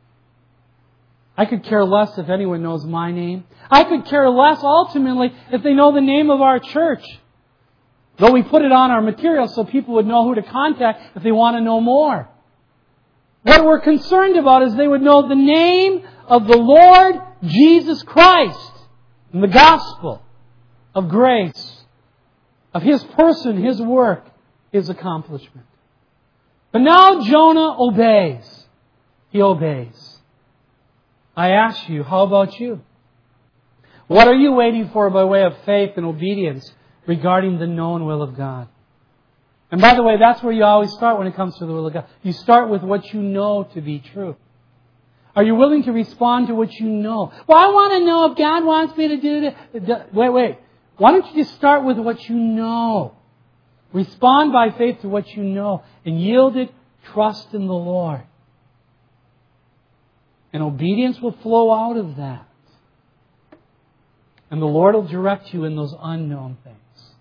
I could care less if anyone knows my name. I could care less, ultimately, if they know the name of our church. Though we put it on our material so people would know who to contact if they want to know more. What we're concerned about is they would know the name of the Lord Jesus Christ and the gospel of grace, of His person, His work, His accomplishment. But now Jonah obeys. He obeys. I ask you, how about you? What are you waiting for by way of faith and obedience regarding the known will of God? And by the way, that's where you always start when it comes to the will of God. You start with what you know to be true. Are you willing to respond to what you know? Well, I want to know if God wants me to do this. Wait, wait. Why don't you just start with what you know? Respond by faith to what you know and yield it, trust in the Lord. And obedience will flow out of that. And the Lord will direct you in those unknown things.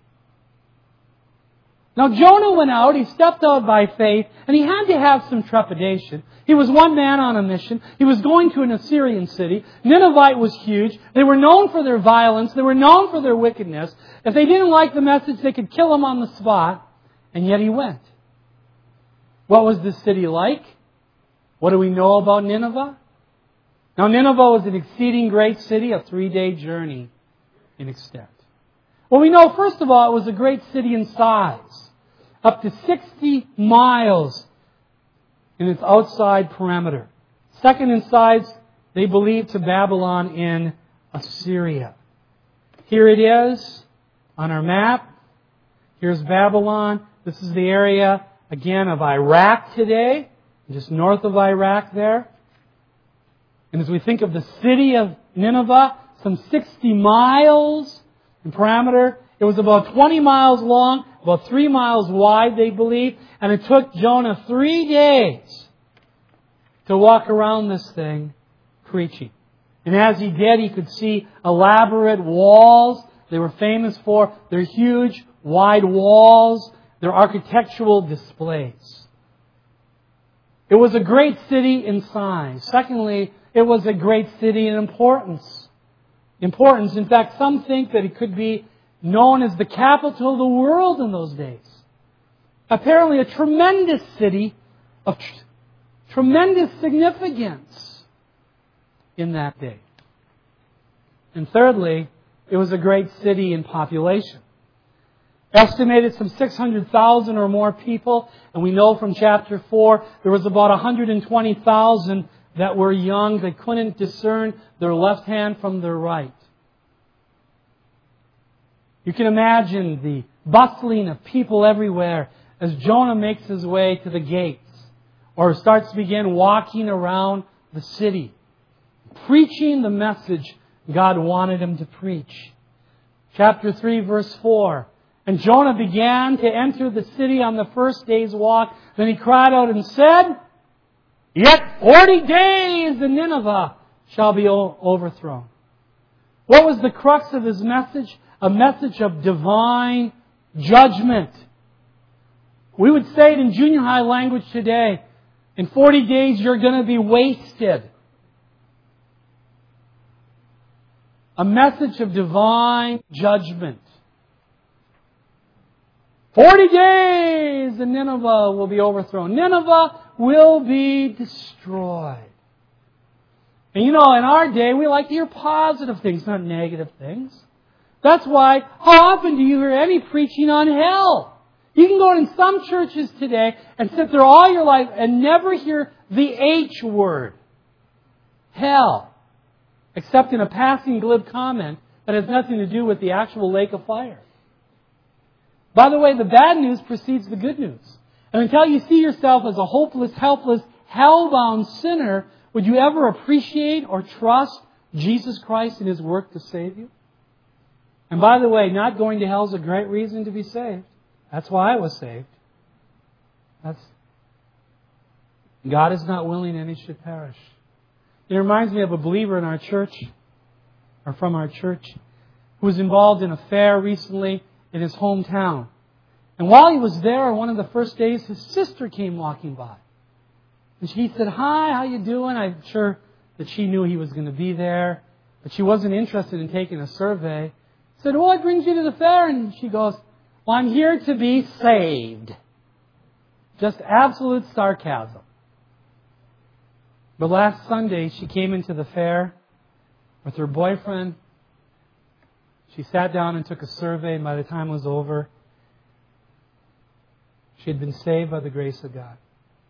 Now Jonah went out, he stepped out by faith, and he had to have some trepidation. He was one man on a mission. He was going to an Assyrian city. Nineveh was huge. They were known for their violence. They were known for their wickedness. If they didn't like the message, they could kill him on the spot. And yet he went. What was this city like? What do we know about Nineveh? Now Nineveh was an exceeding great city, a three-day journey in extent. Well, we know, first of all, it was a great city in size. Up to sixty miles in its outside perimeter. Second in size, they believe, to Babylon in Assyria. Here it is on our map. Here's Babylon. This is the area, again, of Iraq today, just north of Iraq there. And as we think of the city of Nineveh, some sixty miles in parameter. It was about twenty miles long, about three miles wide, they believe. And it took Jonah three days to walk around this thing preaching. And as he did, he could see elaborate walls. They were famous for their huge, wide walls, their architectural displays. It was a great city in size. Secondly, it was a great city in importance. Importance. In fact, some think that it could be known as the capital of the world in those days. Apparently a tremendous city of tr- tremendous significance in that day. And thirdly, it was a great city in population. Estimated some six hundred thousand or more people, and we know from chapter four there was about one hundred twenty thousand that were young, that couldn't discern their left hand from their right. You can imagine the bustling of people everywhere as Jonah makes his way to the gates or starts to begin walking around the city, preaching the message God wanted him to preach. Chapter three, verse four. And Jonah began to enter the city on the first day's walk. Then he cried out and said, "Yet forty days and Nineveh shall be overthrown." What was the crux of his message? A message of divine judgment. We would say it in junior high language today. In forty days you're going to be wasted. A message of divine judgment. Forty days and Nineveh will be overthrown. Nineveh will be destroyed. And you know, in our day, we like to hear positive things, not negative things. That's why, how often do you hear any preaching on hell? You can go in some churches today and sit there all your life and never hear the H word. Hell. Except in a passing glib comment that has nothing to do with the actual lake of fire. By the way, the bad news precedes the good news. And until you see yourself as a hopeless, helpless, hell-bound sinner, would you ever appreciate or trust Jesus Christ and His work to save you? And by the way, not going to hell is a great reason to be saved. That's why I was saved. That's God is not willing any should perish. It reminds me of a believer in our church, or from our church, who was involved in a fair recently in his hometown. And while he was there, on one of the first days, his sister came walking by. And he said, "Hi, how you doing?" I'm sure that she knew he was going to be there, but she wasn't interested in taking a survey. He said, "What brings you to the fair?" And she goes, "Well, I'm here to be saved." Just absolute sarcasm. But last Sunday, she came into the fair with her boyfriend. She sat down and took a survey, and by the time it was over, she had been saved by the grace of God.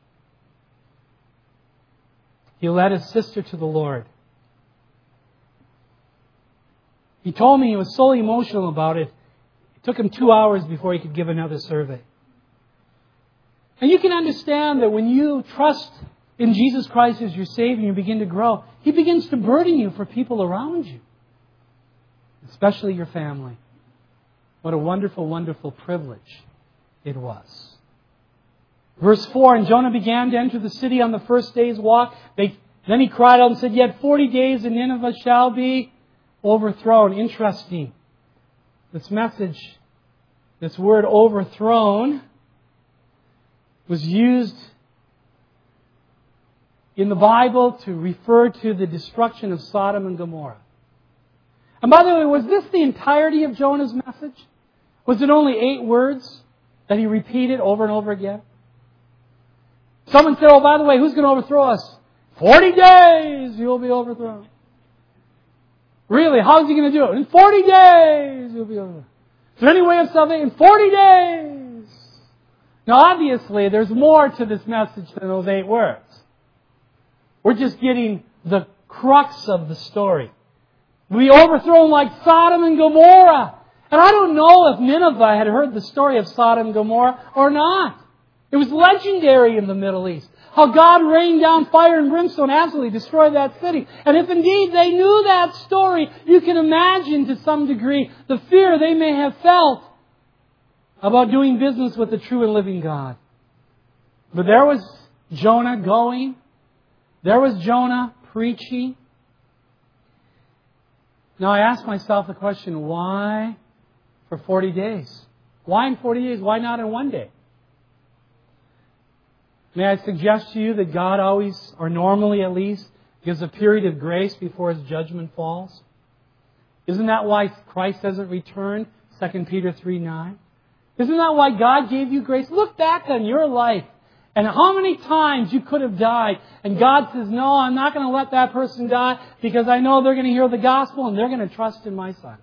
He led his sister to the Lord. He told me he was so emotional about it, it took him two hours before he could give another survey. And you can understand that when you trust in Jesus Christ as your Savior and you begin to grow, He begins to burden you for people around you, especially your family. What a wonderful, wonderful privilege it was. Verse four, and Jonah began to enter the city on the first day's walk. They, then he cried out and said, "Yet forty days and Nineveh shall be overthrown." Interesting. This message, this word overthrown, was used in the Bible to refer to the destruction of Sodom and Gomorrah. And by the way, was this the entirety of Jonah's message? Was it only eight words that he repeated over and over again? Someone said, "Oh, by the way, who's going to overthrow us?" Forty days you'll be overthrown. Really? How's he going to do it? In forty days you'll be overthrown. Is there any way of salvation? In forty days. Now obviously there's more to this message than those eight words. We're just getting the crux of the story. We overthrown like Sodom and Gomorrah. And I don't know if Nineveh had heard the story of Sodom and Gomorrah or not. It was legendary in the Middle East. How God rained down fire and brimstone, absolutely destroyed that city. And if indeed they knew that story, you can imagine to some degree the fear they may have felt about doing business with the true and living God. But there was Jonah going. There was Jonah preaching. Now I ask myself the question, why for forty days? Why in forty days? Why not in one day? May I suggest to you that God always, or normally at least, gives a period of grace before His judgment falls? Isn't that why Christ hasn't returned? Second Peter three nine. Isn't that why God gave you grace? Look back on your life and how many times you could have died. And God says, no, I'm not going to let that person die because I know they're going to hear the gospel and they're going to trust in my Son.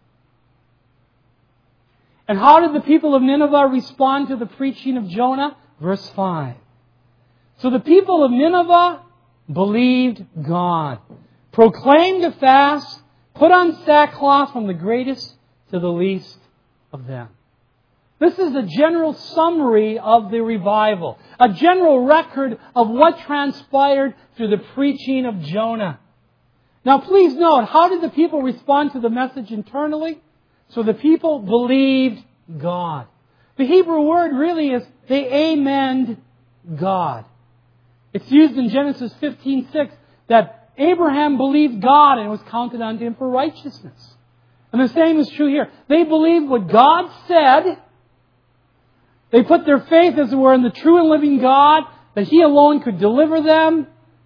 And how did the people of Nineveh respond to the preaching of Jonah? Verse five. So the people of Nineveh believed God, proclaimed a fast, put on sackcloth from the greatest to the least of them. This is a general summary of the revival, a general record of what transpired through the preaching of Jonah. Now please note, how did the people respond to the message internally? So the people believed God. The Hebrew word really is they amened God. It's used in Genesis fifteen six that Abraham believed God and it was counted unto him for righteousness. And the same is true here. They believed what God said. They put their faith, as it were, in the true and living God, that He alone could deliver them.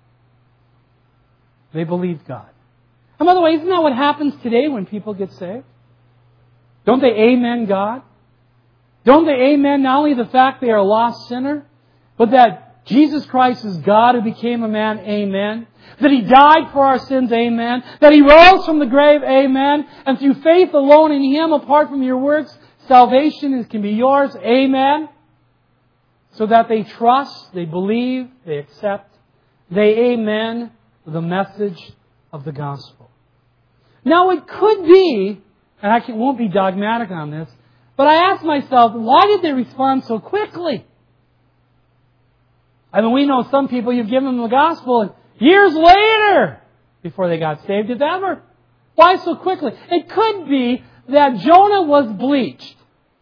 They believed God. And by the way, isn't that what happens today when people get saved? Don't they amen God? Don't they amen not only the fact they are a lost sinner, but that Jesus Christ is God who became a man, amen. That He died for our sins, amen. That He rose from the grave, amen. And through faith alone in Him, apart from your works, salvation can be yours, amen. So that they trust, they believe, they accept, they amen the message of the gospel. Now it could be, and I can, won't be dogmatic on this, but I ask myself, why did they respond so quickly? I mean, we know some people, you've given them the gospel, and years later, before they got saved, if ever. Why so quickly? It could be that Jonah was bleached,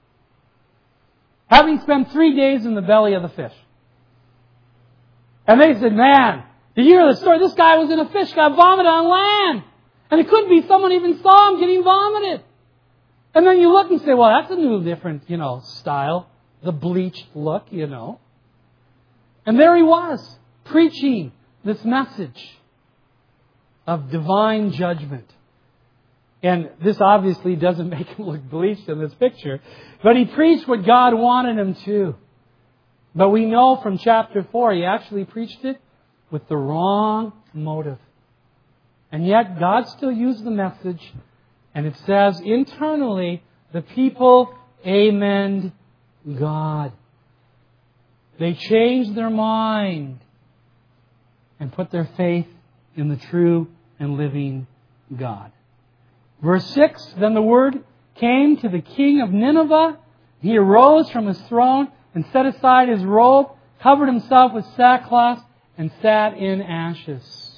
having spent three days in the belly of the fish. And they said, man, did you hear the story? This guy was in a fish, got vomited on land. And it could be someone even saw him getting vomited. And then you look and say, well, that's a new, different, you know, style. The bleached look, you know. And there he was, preaching this message of divine judgment. And this obviously doesn't make him look bleached in this picture. But he preached what God wanted him to. But we know from chapter four, he actually preached it with the wrong motive. And yet God still used the message. And it says internally, the people amened God. They changed their mind and put their faith in the true and living God. Verse six, then the word came to the king of Nineveh. He arose from his throne and set aside his robe, covered himself with sackcloth, and sat in ashes.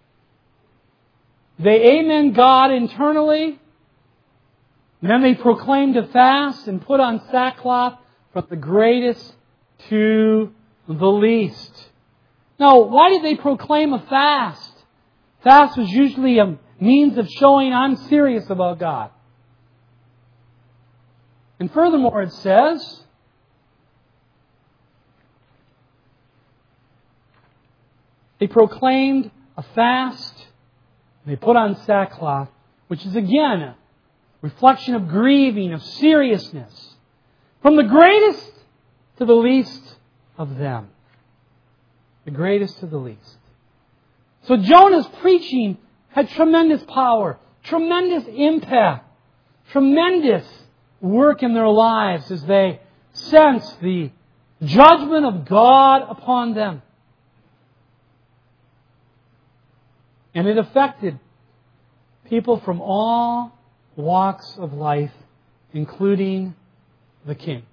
They amen God internally. And then they proclaimed a fast and put on sackcloth from the greatest to the least. Now, why did they proclaim a fast? Fast was usually a means of showing I'm serious about God. And furthermore, it says, they proclaimed a fast. They put on sackcloth, which is again a reflection of grieving, of seriousness. From the greatest to the least of them. The greatest to the least. So Jonah's preaching had tremendous power, tremendous impact, tremendous work in their lives as they sensed the judgment of God upon them. And it affected people from all walks of life, including the king.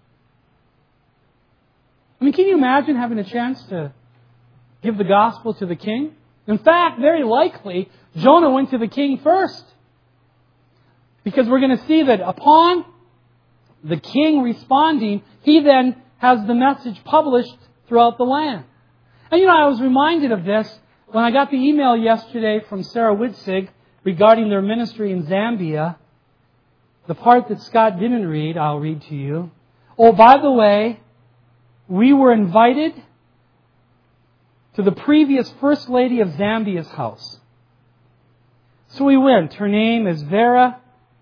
I mean, can you imagine having a chance to give the gospel to the king? In fact, very likely, Jonah went to the king first. Because we're going to see that upon the king responding, he then has the message published throughout the land. And you know, I was reminded of this when I got the email yesterday from Sarah Witzig regarding their ministry in Zambia. The part that Scott didn't read, I'll read to you. Oh, by the way, we were invited to the previous First Lady of Zambia's house. So we went. Her name is Vera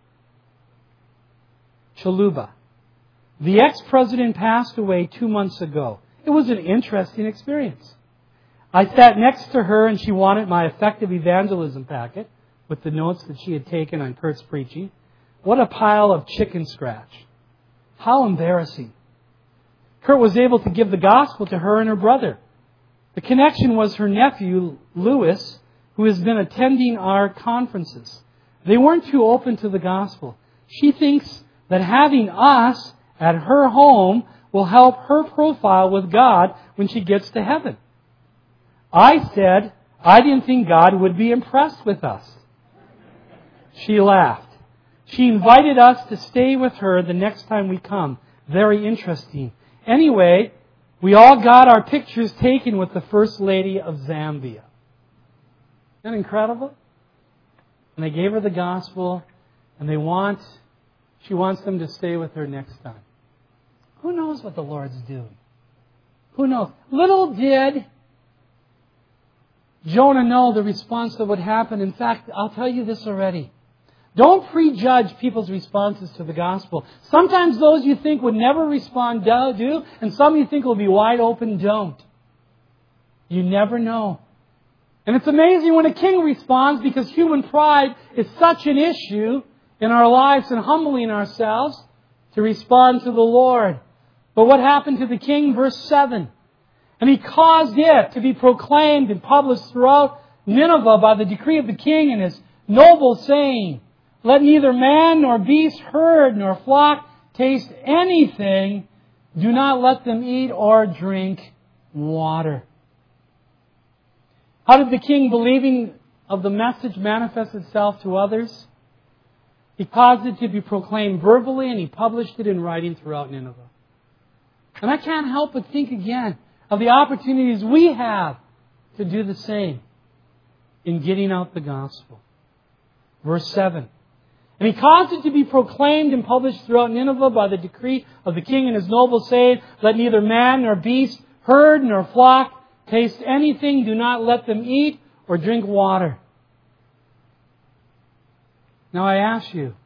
Chaluba. The ex-president passed away two months ago. It was an interesting experience. I sat next to her and she wanted my effective evangelism packet with the notes that she had taken on Kurt's preaching. What a pile of chicken scratch. How embarrassing. Kurt was able to give the gospel to her and her brother. The connection was her nephew, Lewis, who has been attending our conferences. They weren't too open to the gospel. She thinks that having us at her home will help her profile with God when she gets to heaven. I said, I didn't think God would be impressed with us. She laughed. She invited us to stay with her the next time we come. Very interesting. Anyway, we all got our pictures taken with the First Lady of Zambia. Isn't that incredible? And they gave her the gospel, and they want, she wants them to stay with her next time. Who knows what the Lord's doing? Who knows? Little did Jonah know the response that would happen. In fact, I'll tell you this already. Don't prejudge people's responses to the gospel. Sometimes those you think would never respond do, and some you think will be wide open don't. You never know. And it's amazing when a king responds, because human pride is such an issue in our lives and humbling ourselves to respond to the Lord. But what happened to the king? Verse seven. And he caused it to be proclaimed and published throughout Nineveh by the decree of the king and his noble saying, let neither man nor beast, herd nor flock taste anything. Do not let them eat or drink water. How did the king, believing of the message, manifest itself to others? He caused it to be proclaimed verbally, and he published it in writing throughout Nineveh. And I can't help but think again of the opportunities we have to do the same in getting out the gospel. Verse seven. And he caused it to be proclaimed and published throughout Nineveh by the decree of the king and his noble saying, let neither man nor beast, herd nor flock taste anything. Do not let them eat or drink water. Now I ask you,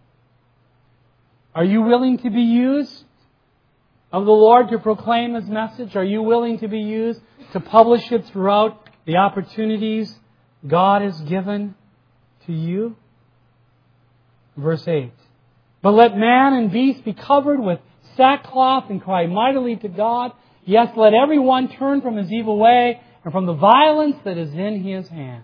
are you willing to be used of the Lord to proclaim His message? Are you willing to be used to publish it throughout the opportunities God has given to you? Verse eight. But let man and beast be covered with sackcloth and cry mightily to God. Yes, let everyone turn from his evil way and from the violence that is in his hands.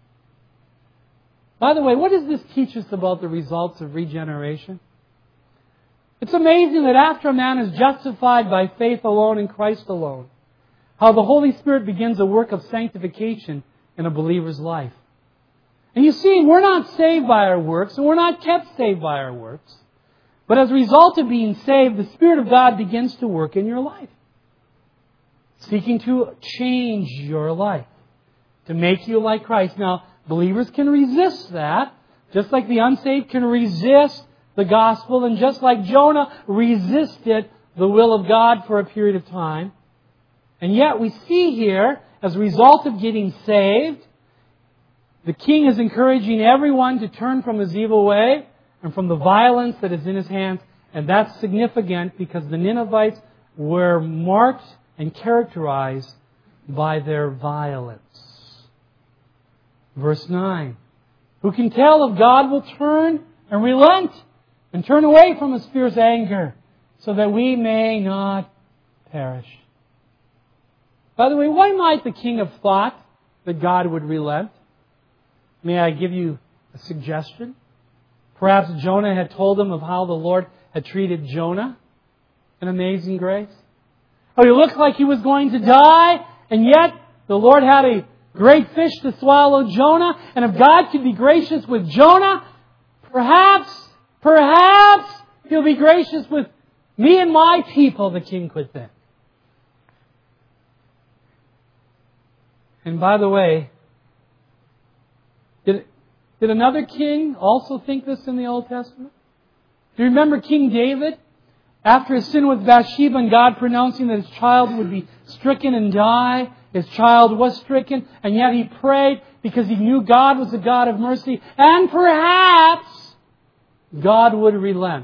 By the way, what does this teach us about the results of regeneration? It's amazing that after a man is justified by faith alone in Christ alone, how the Holy Spirit begins a work of sanctification in a believer's life. And you see, we're not saved by our works, and we're not kept saved by our works. But as a result of being saved, the Spirit of God begins to work in your life, seeking to change your life, to make you like Christ. Now, believers can resist that, just like the unsaved can resist the gospel, and just like Jonah resisted the will of God for a period of time. And yet we see here, as a result of getting saved, the king is encouraging everyone to turn from his evil way and from the violence that is in his hands. And that's significant because the Ninevites were marked and characterized by their violence. Verse nine. Who can tell if God will turn and relent and turn away from His fierce anger so that we may not perish? By the way, why might the king have thought that God would relent? May I give you a suggestion. Perhaps Jonah had told them of how the Lord had treated Jonah in amazing grace. Oh, he looked like he was going to die, and yet the Lord had a great fish to swallow Jonah. And if God could be gracious with Jonah, perhaps, perhaps He'll be gracious with me and my people, the king could think. And by the way, did, did another king also think this in the Old Testament? Do you remember King David? After his sin with Bathsheba and God pronouncing that his child would be stricken and die, his child was stricken, and yet he prayed because he knew God was a God of mercy, and perhaps God would relent.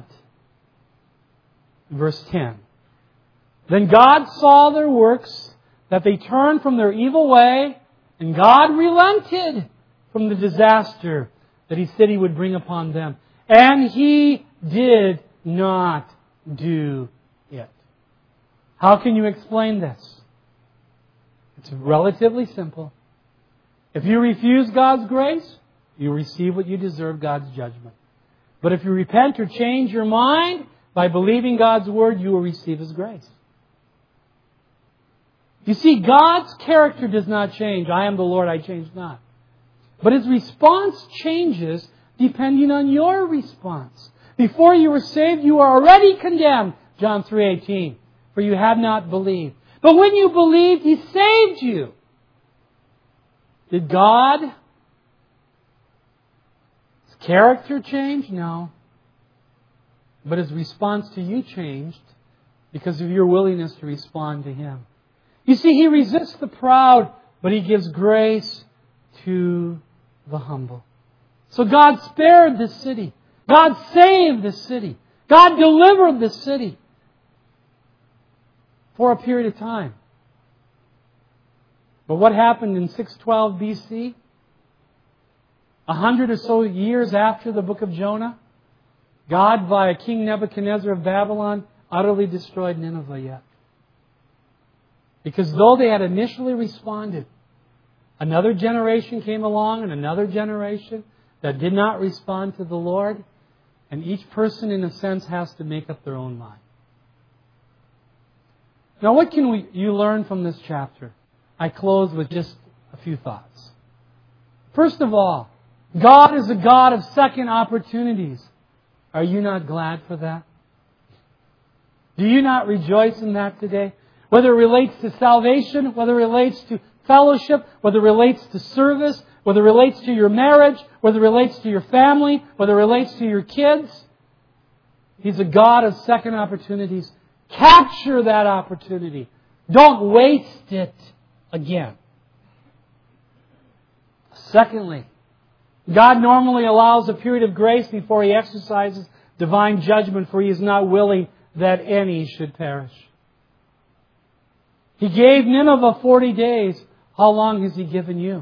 Verse ten. Then God saw their works, that they turned from their evil way, and God relented from the disaster that He said He would bring upon them. And He did not do it. How can you explain this? It's relatively simple. If you refuse God's grace, you receive what you deserve, God's judgment. But if you repent or change your mind by believing God's Word, you will receive His grace. You see, God's character does not change. I am the Lord, I change not. But His response changes depending on your response. Before you were saved, you were already condemned, John three eighteen, for you had not believed. But when you believed, He saved you. Did God's character change? No. But His response to you changed because of your willingness to respond to Him. You see, He resists the proud, but He gives grace to the humble. So God spared this city. God saved this city. God delivered this city for a period of time. But what happened in six twelve B C? A hundred or so years after the book of Jonah, God, via King Nebuchadnezzar of Babylon, utterly destroyed Nineveh yet. Because though they had initially responded, another generation came along and another generation that did not respond to the Lord. And each person, in a sense, has to make up their own mind. Now, what can we, you learn from this chapter? I close with just a few thoughts. First of all, God is a God of second opportunities. Are you not glad for that? Do you not rejoice in that today? Whether it relates to salvation, whether it relates to fellowship, whether it relates to service, whether it relates to your marriage, whether it relates to your family, whether it relates to your kids. He's a God of second opportunities. Capture that opportunity. Don't waste it again. Secondly, God normally allows a period of grace before He exercises divine judgment, for He is not willing that any should perish. He gave Nineveh forty days. How long has He given you?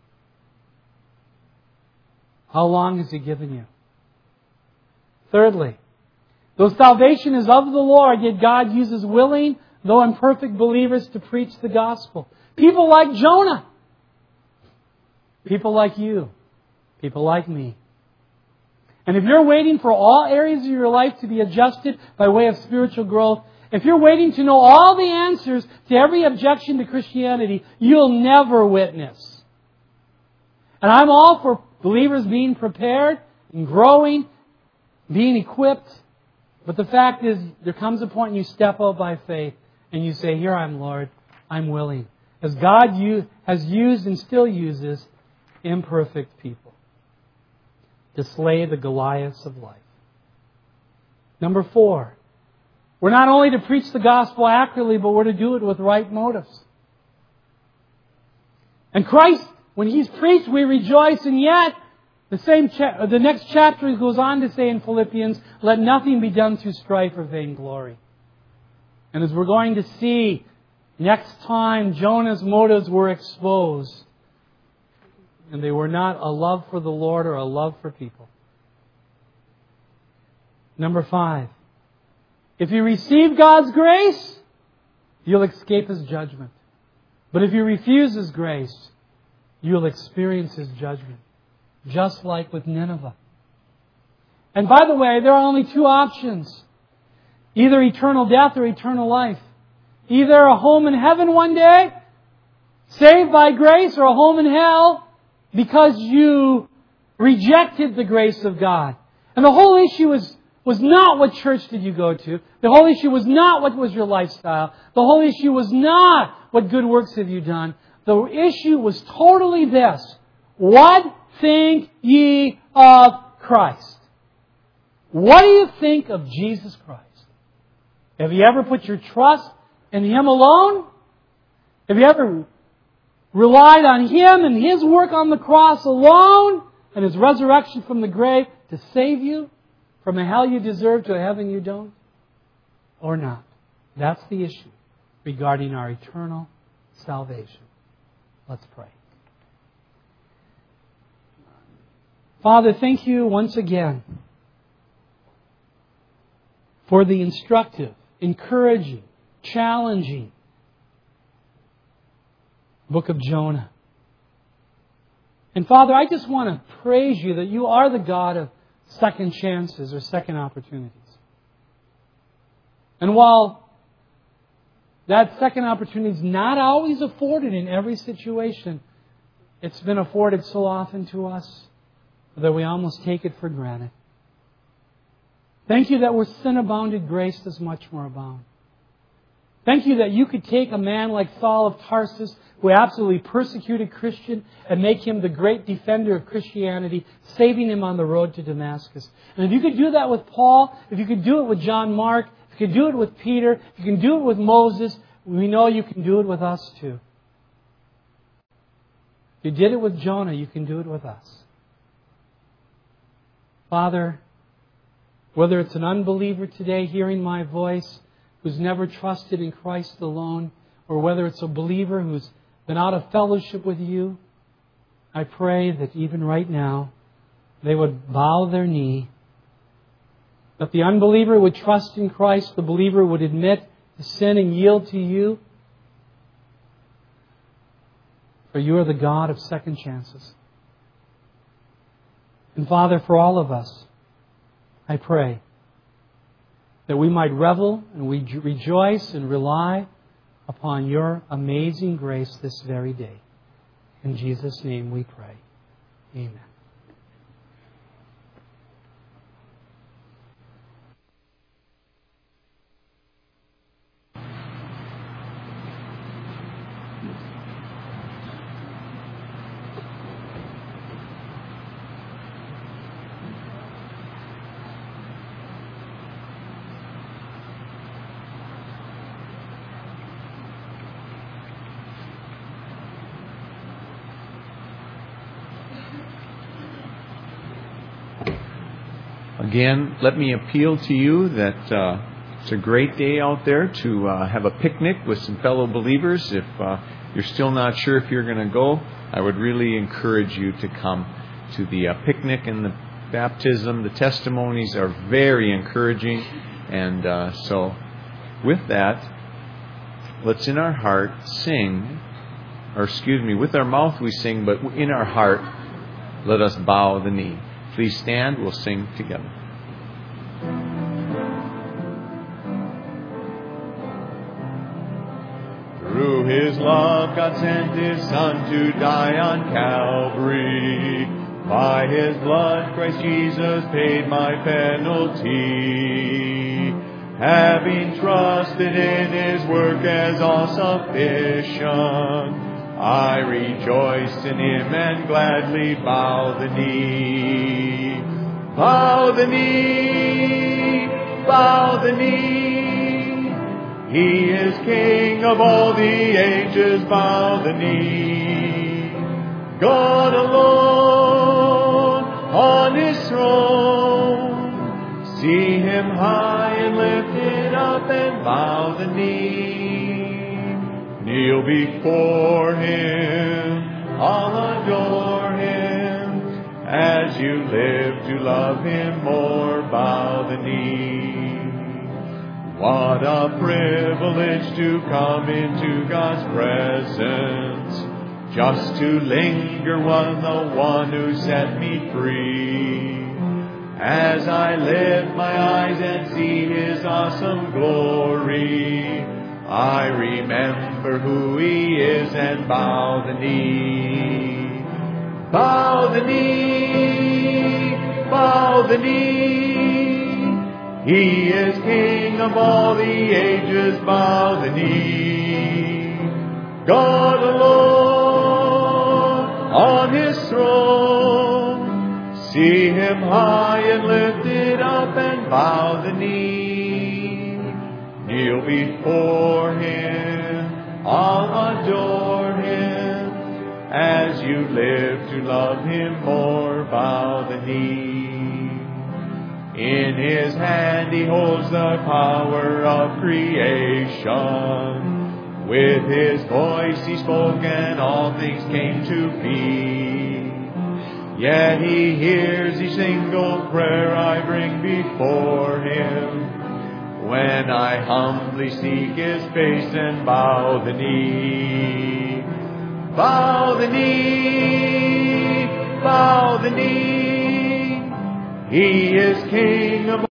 How long has He given you? Thirdly, though salvation is of the Lord, yet God uses willing, though imperfect believers to preach the gospel. People like Jonah. People like you. People like me. And if you're waiting for all areas of your life to be adjusted by way of spiritual growth, if you're waiting to know all the answers to every objection to Christianity, you'll never witness. And I'm all for believers being prepared and growing, being equipped. But the fact is, there comes a point when you step out by faith and you say, here I am, Lord, I'm willing. As God has used and still uses imperfect people to slay the Goliaths of life. Number four, we're not only to preach the gospel accurately, but we're to do it with right motives. And Christ, when He's preached, we rejoice, and yet the same cha- the next chapter goes on to say in Philippians, let nothing be done through strife or vainglory. And as we're going to see next time, Jonah's motives were exposed. And they were not a love for the Lord or a love for people. Number five. If you receive God's grace, you'll escape His judgment. But if you refuse His grace, you'll experience His judgment. just like with Nineveh. And by the way, there are only two options. Either eternal death or eternal life. Either a home in heaven one day, saved by grace, or a home in hell because you rejected the grace of God. And the whole issue was, was not what church did you go to. The whole issue was not what was your lifestyle. The whole issue was not what good works have you done. The issue was totally this. What think ye of Christ? What do you think of Jesus Christ? Have you ever put your trust in Him alone? Have you ever relied on Him and His work on the cross alone and His resurrection from the grave to save you from a hell you deserve to a heaven you don't? Or not? That's the issue regarding our eternal salvation. Let's pray. Father, thank you once again for the instructive, encouraging, challenging book of Jonah. And Father, I just want to praise you that you are the God of second chances or second opportunities. And while that second opportunity is not always afforded in every situation, it's been afforded so often to us that we almost take it for granted. Thank you that where sin abounded, grace does much more abound. Thank you that you could take a man like Saul of Tarsus, who absolutely persecuted Christian, and make him the great defender of Christianity, saving him on the road to Damascus. And if you could do that with Paul, if you could do it with John Mark, if you could do it with Peter, if you can do it with Moses, we know you can do it with us too. You did it with Jonah, you can do it with us. Father, whether it's an unbeliever today hearing my voice, who's never trusted in Christ alone, or whether it's a believer who's been out of fellowship with you, I pray that even right now they would bow their knee, that the unbeliever would trust in Christ, the believer would admit the sin and yield to you, for you are the God of second chances. And Father, for all of us, I pray that we might revel and we rejoice and rely upon your amazing grace this very day. In Jesus' name we pray. Amen. Again, let me appeal to you that uh, it's a great day out there to uh, have a picnic with some fellow believers. If uh, you're still not sure if you're going to go, I would really encourage you to come to the uh, picnic and the baptism. The testimonies are very encouraging. And uh, so with that, let's in our heart sing, or excuse me, with our mouth we sing, but in our heart, let us bow the knee. Please stand, we'll sing together. Through His love, God sent His Son to die on Calvary. By His blood, Christ Jesus paid my penalty. Having trusted in His work as all sufficient, I rejoice in Him and gladly bow the knee. Bow the knee, bow the knee. He is King of all the ages, bow the knee. God alone on His throne. See Him high and lifted up and bow the knee. Kneel before Him, all adore Him. As you live to love Him more, bow the knee. What a privilege to come into God's presence. just to linger was the one who set me free. As I lift my eyes and see His awesome glory, I remember who He is and bow the knee. Bow the knee, bow the knee. He is King of all the ages, bow the knee. God alone on His throne, see Him high and lifted up and bow the knee. Kneel before Him, I'll adore Him. As you live to love Him more, bow the knee. In His hand He holds the power of creation. With His voice He spoke and all things came to be. Yet He hears each single prayer I bring before Him. When I humbly seek His face and bow the knee. Bow the knee, bow the knee. He is King of